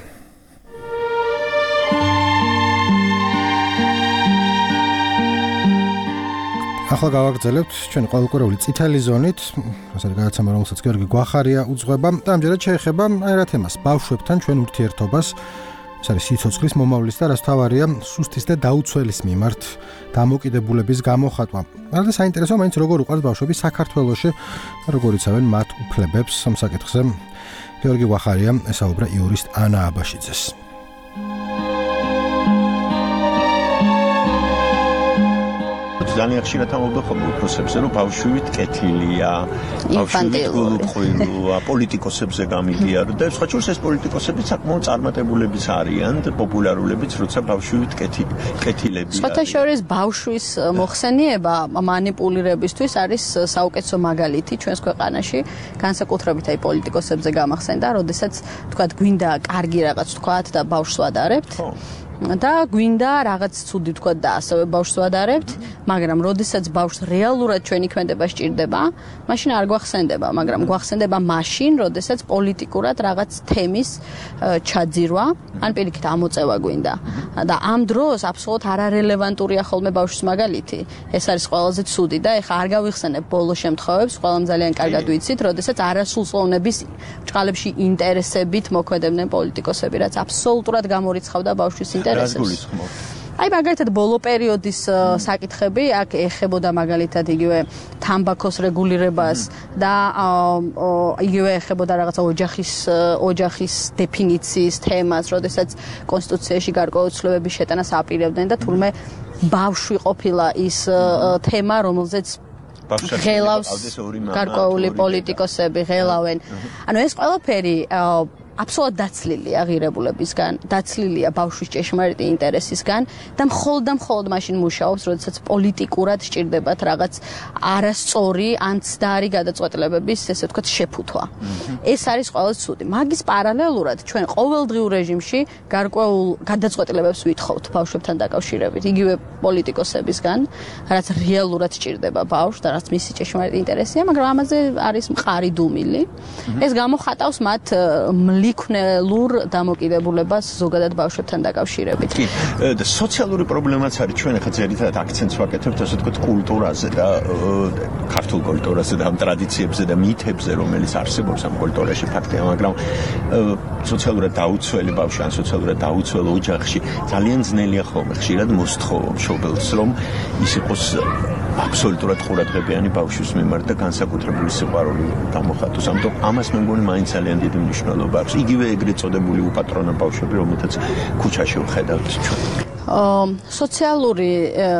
ახლა გავაგრძელებთ ჩვენი ყოველკვირეული წითელი ზონით, რასაც გადაცემა, რომელსაც გიორგი გვახარია უძღვება და ამჯერად შეეხება აი რა თემას, ბავშვებთან ჩვენ ურთიერთობას. ეს არის სიცოცხლის მომავლის და რაც თავარია სუსტის და დაუცველის მიმართ დამოკიდებულების გამოხატვა. მაგრამ საინტერესო მაინც როგორ უყარს ბავშვები საქართველოში, როგორ იცავენ მათ უფლებებს ამ საკითხზე. გიორგი გვახარია ესაუბრა იურისტ ანა აბაშიძეს. ძალიან ხშირად ამბობ ხოლმე უფროსებზე, რომ ბავშვივით კეთილია, ბავშვივით გულუყვილოა, პოლიტიკოსებზე გამიგიარო და სხვა შორის ეს პოლიტიკოსები საკმაოდ წარმატებულებიც არიან და პოპულარულებიც, როცა ბავშვივით კეთილებია. სხვათა შორის ბავშვის მოხსენიება манипулირებისთვის არის საუკეთესო მაგალითი ჩვენს ქვეყანაში, განსაკუთრებით აი პოლიტიკოსებზე გამახსენდა, როდესაც თქვათ გვინდა კარგი რაღაც თქვათ და ბავშვს ვადარებთ. და გვინდა რაღაც ცუდი თქვა და ასევე ბავშვს ვადარებთ, მაგრამ როდესაც ბავშვს რეალურად ჩვენი ქმედება სჭირდება, მაშინ არ გვახსენდება, მაგრამ გვახსენდება მაშინ, როდესაც პოლიტიკურად რაღაც თემის ჩაძირვა, ან პირიქით ამოწევა გვინდა. და ამ დროს აბსოლუტურად არარელევანტურია ხოლმე ბავშვის მაგალითი. ეს არის ყველაზე ცუდი და ეხა არ გავიხსენებ ბოლო შემთხვევებს, ყველამ ძალიან კარგად ვიცით, როდესაც არასრულწლოვნების ჭყალებში ინტერესებით მოქმედებდნენ პოლიტიკოსები, რაც აბსოლუტურად გამორიცხავდა ბავშვის ინტერესებს. აი მაგალითად ბოლო პერიოდის საკითხები აქ ეხებოდა მაგალითად იგივე თამბაქოს რეგულირებას და იგივე ეხებოდა რაღაცა ოჯახის ოჯახის დეფინიციის თემას, როდესაც კონსტიტუციაში გარკვეული ცვლილებების შეტანას აპირებდნენ და თურმე ბავშვი ყოფილა ის თემა, რომელზეც ღელავს გარკვეული პოლიტიკოსები ღელავენ. ანუ ეს ყველაფერი აბსოლუტურად დაცლილია ღირებულებისგან, დაცლილია ბავშვის ჭეშმარიტი ინტერესისგან და მხოლოდ და მხოლოდ მაშინ მუშაობს, როდესაც პოლიტიკურად სჭირდებათ რაღაც არასწორი ან ცდარი გადაწყვეტილებების, ესე ვთქვათ, შეფუთვა. ეს არის ყველაზე ცუდი. მაგის პარალელურად ჩვენ ყოველდღიურ რეჟიმში გარკვეულ გადაწყვეტილებებს ვითხოვთ ბავშვებთან დაკავშირებით, იგივე პოლიტიკოსებისგან, რაც რეალურად სჭირდება ბავშვს და რაც მისი ჭეშმარიტი ინტერესია, მაგრამ ამაზე არის მყარი დუმილი. ეს გამოხატავს მათ მლიქნელურ დამოკიდებულებას ზოგადად ბავშვებთან დაკავშირებით. კი, და სოციალური პრობლემაც არის, ჩვენ ახლა ძირითადად აქცენტს ვაკეთებთ, ასე ვთქვათ, კულტურაზე და ქართულ კულტურაზე და ამ ტრადიციებზე და მითებზე, რომელიც არსებობს ამ კულტურაში ფაქტია, მაგრამ სოციალურად დაუცველი ბავშვი ან სოციალურად დაუცველ ოჯახში ძალიან ძნელია ხოლმე ხშირად მოსთხოვა მშობელს, რომ ის იყოს აბსოლუტურად ყურადღებიანი ბავშვის მიმართ და განსაკუთრებული სიყვარული გამოხატოს. ამიტომ ამას მე მგონი მაინც ძალიან დიდი მნიშვნელობა აქვს. იგივე ეგრეთ წოდებული უპატრონო ბავშვები, რომელთაც ქუჩაში ვხედავთ ჩვენ. სოციალური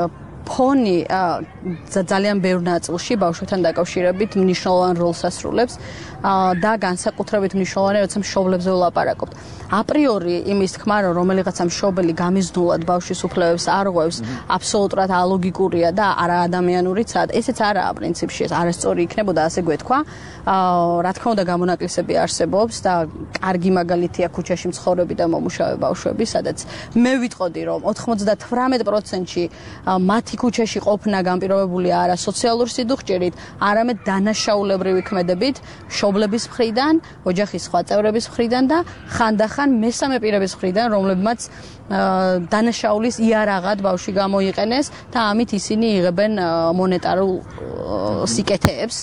ფონი ძალიან ბევრ ნაწილში ბავშვებთან დაკავშირებით მნიშვნელოვან როლს ასრულებს და განსაკუთრებით მნიშვნელოვანია, როცა მშობლებზე ვლაპარაკობთ. აპრიორი იმის თქმა, რომ რომელიღაცა მშობელი გამიზნულად ბავშვის უფლებებს არღვევს, აბსოლუტურად ალოგიკურია და არაადამიანურიცაა. ესეც არაა პრინციპში, ეს არასწორი იქნებოდა, ასე გვეთქვა. რა თქმა უნდა, გამონაკლისები არსებობს და კარგი მაგალითია ქუჩაში მცხოვრები და მომუშავე ბავშვები, სადაც მე ვიტყოდი, რომ ოთხმოცდათვრამეტ პროცენტში მათი ქუჩაში ყოფნა განპირობებულია არა სოციალურ სიდუხჭერით, არამედ დანაშაულებრივი ქმედებით მშობლების მხრიდან, ოჯახის სხვა წევრების მხრიდან და ხანდახან მესამე პირების მხრიდან, რომლებმაც დანაშაულის იარაღად ბავშვი გამოიყენეს და ამით ისინი იღებენ მონეტარულ სიკეთეებს.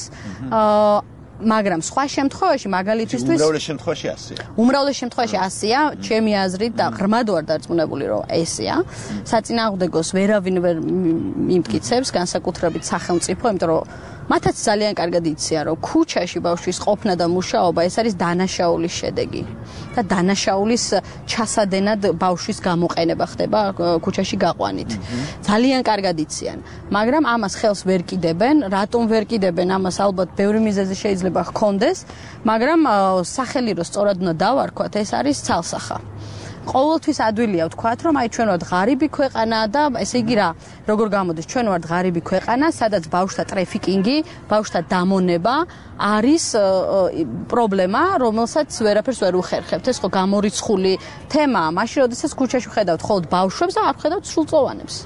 მაგრამ სხვა შემთხვევაში მაგალითისთვის უმრავლეს შემთხვევაში ასეა. უმრავლეს შემთხვევაში ასეა, ჩემი აზრით და ღრმად ვარ დარწმუნებული, რომ ესეა. საწინააღმდეგოს ვერავინ ვერ მიმტკიცებს, განსაკუთრებით სახელმწიფო, იმიტომ რომ მათაც ძალიან კარგად იციან, რომ ქუჩაში ბავშვის ყოფნა და მუშაობა ეს არის დანაშაულის შედეგი. და დანაშაულის ჩასადენად ბავშვის გამოყენება ხდება ქუჩაში გაყვანით. ძალიან კარგად იციან, მაგრამ ამას ხელს ვერ კიდებენ, რატომ ვერ კიდებენ, ამას ალბათ ბევრი მიზეზი შეიძლება ჰქონდეს, მაგრამ სახელი რო სწორად უნდა დავარქვათ, ეს არის ცალსახა. ყოველთვის ადვილია ვთქვათ, რომ აი ჩვენ ვართ ღარიბი ქვეყანა და ესე იგი რა, როგორ გამოდის, ჩვენ ვართ ღარიბი ქვეყანა, სადაც ბავშვთა ტრეფიკინგი, ბავშვთა დამონება არის პრობლემა, რომელსაც ვერაფერს ვერ უხერხებთ. ეს ხო გამორიცხული თემაა, მაშინ როდესაც ქუჩაში ვხედავთ მხოლოდ ბავშვებს და არ ვხედავთ სრულწლოვანებს.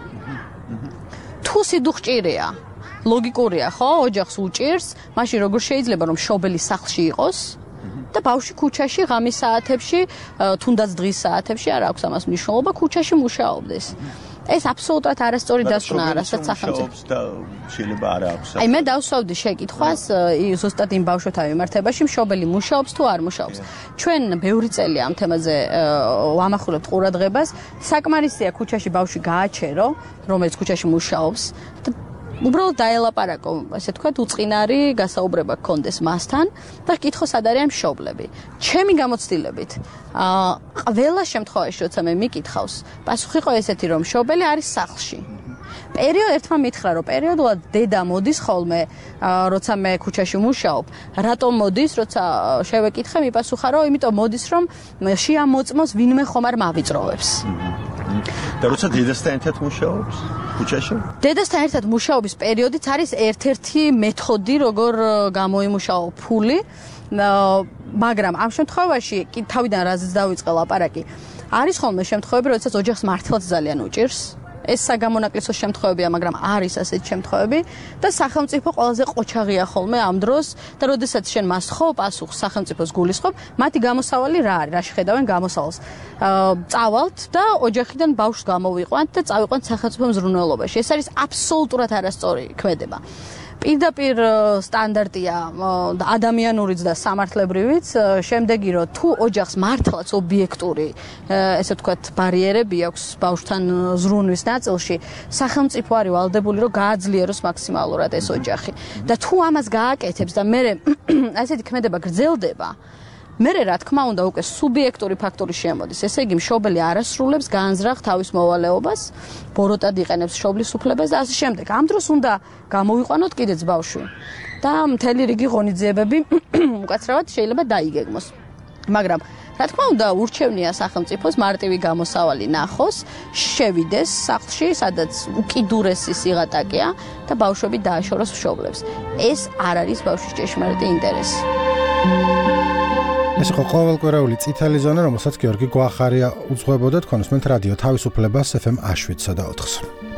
თუ სიდუხჭირეა, ლოგიკურია, ხო, ოჯახს უჭირს, მაშინ როგორ შეიძლება რომ მშობელი სახლში იყოს? და ბავშვი ქუჩაში ღამის საათებში, თუნდაც დღის საათებში არ აქვს ამას მნიშვნელობა, ქუჩაში მუშაობდეს. ეს აბსოლუტურად არასწორი დასკვნა არა, რასაც სახელმწიფო და შეიძლება არა აქვს. აი მე დავსვავდი შეკითხვას ზუსტად იმ ბავშვთა მიმართებაში, მშობელი მუშაობს თუ არ მუშაობს. ჩვენ ბევრი წელი ამ თემაზე ვამახვილებთ ყურადღებას. საკმარისია ქუჩაში ბავშვი გააჩერო, რომელიც ქუჩაში მუშაობს და უბრალოდ დაელაპარაკო, ასე თქვა, უწყინარი გასაუბრება გქონდეს მასთან და კითხო სად არიან მშობლები. ჩემი გამოცდილებით, აა ყველა შემთხვევაში, როცა მე მიკითხავს, პასუხი იყო ესეთი, რომ მშობელი არის სახლში. პერიოდ ერთმა მითხრა, რომ პერიოდულად დედა მოდის ხოლმე, როცა მე ქუჩაში მუშაობ. რატომ მოდის, როცა შევეკითხე, მიპასუხა, რომ იმიტომ მოდის, რომ შეამოწმოს ვინმე ხომ არ მავიწროვებს. და როცა დედასთან ერთად მუშაობს ქუჩაში? დედასთან ერთად მუშაობის პერიოდიც არის ერთ-ერთი მეთოდი, როგორ გამოიმუშაო ფული, მაგრამ ამ შემთხვევაში კი თავიდან რაზეც დავიწყე ლაპარაკი, არის ხოლმე შემთხვევები, როდესაც ოჯახს მართლაც ძალიან უჭირს. ეს საგამონაკლისო შემთხვევებია, მაგრამ არის ასეთი შემთხვევები და სახელმწიფო ყველაზე ყოჩაღია ხოლმე ამ დროს და როდესაც შენ მას ხო პასუხს სახელმწიფოს გულისხმობ, მათი გამოსავალი რა არის, რა შეხედავენ გამოსავალს. აა წავალთ და ოჯახიდან ბავშვს გამოვიყვანთ და წავიყვანთ სახელმწიფო მზრუნველობაში. ეს არის აბსოლუტურად არასწორი ქმედება. პირდაპირ სტანდარტია ადამიანურიც და სამართლებრივიც. შემდეგი რომ თუ ოჯახს მართლაც ობიექტური, ესე ვთქვათ, ბარიერები აქვს ბავშვთან ზრუნვის ნაწილში, სახელმწიფო არის ვალდებული რომ გააძლიეროს მაქსიმალურად ეს ოჯახი. და თუ ამას გააკეთებს და მე ასეთი ქმედება გრძელდება, მე რა თქმა უნდა უკვე სუბიექტური ფაქტორი შემოდის. ესე იგი, მშობელი არასრულებს განზრახ თავის მოვალეობას, ბოროტად იყენებს მშობლის უფლებას და ასე შემდეგ. ამ დროს უნდა გამოვიყვანოთ კიდეც ბავშვი და მთელი რიგი ღონისძიებები უკაცრავად შეიძლება დაიგეგმოს. მაგრამ რა თქმა უნდა, ურჩევნია სახელმწიფოს მარტივი გამოსავალი ნახოს, შევიდეს სახლში, სადაც უკიდურესი სიღატაკეა და ბავშვები დააშოროს მშობლებს. ეს არ არის ბავშვის ჭეშმარიტი ინტერესი. ეს იყო ყოველკვირეული წითელი ზონა, რომელსაც გიორგი გვახარია უძღვებოდა თქვენ უსმენთ რადიო თავისუფლებას ეფ ემ შვიდსა და ოთხს.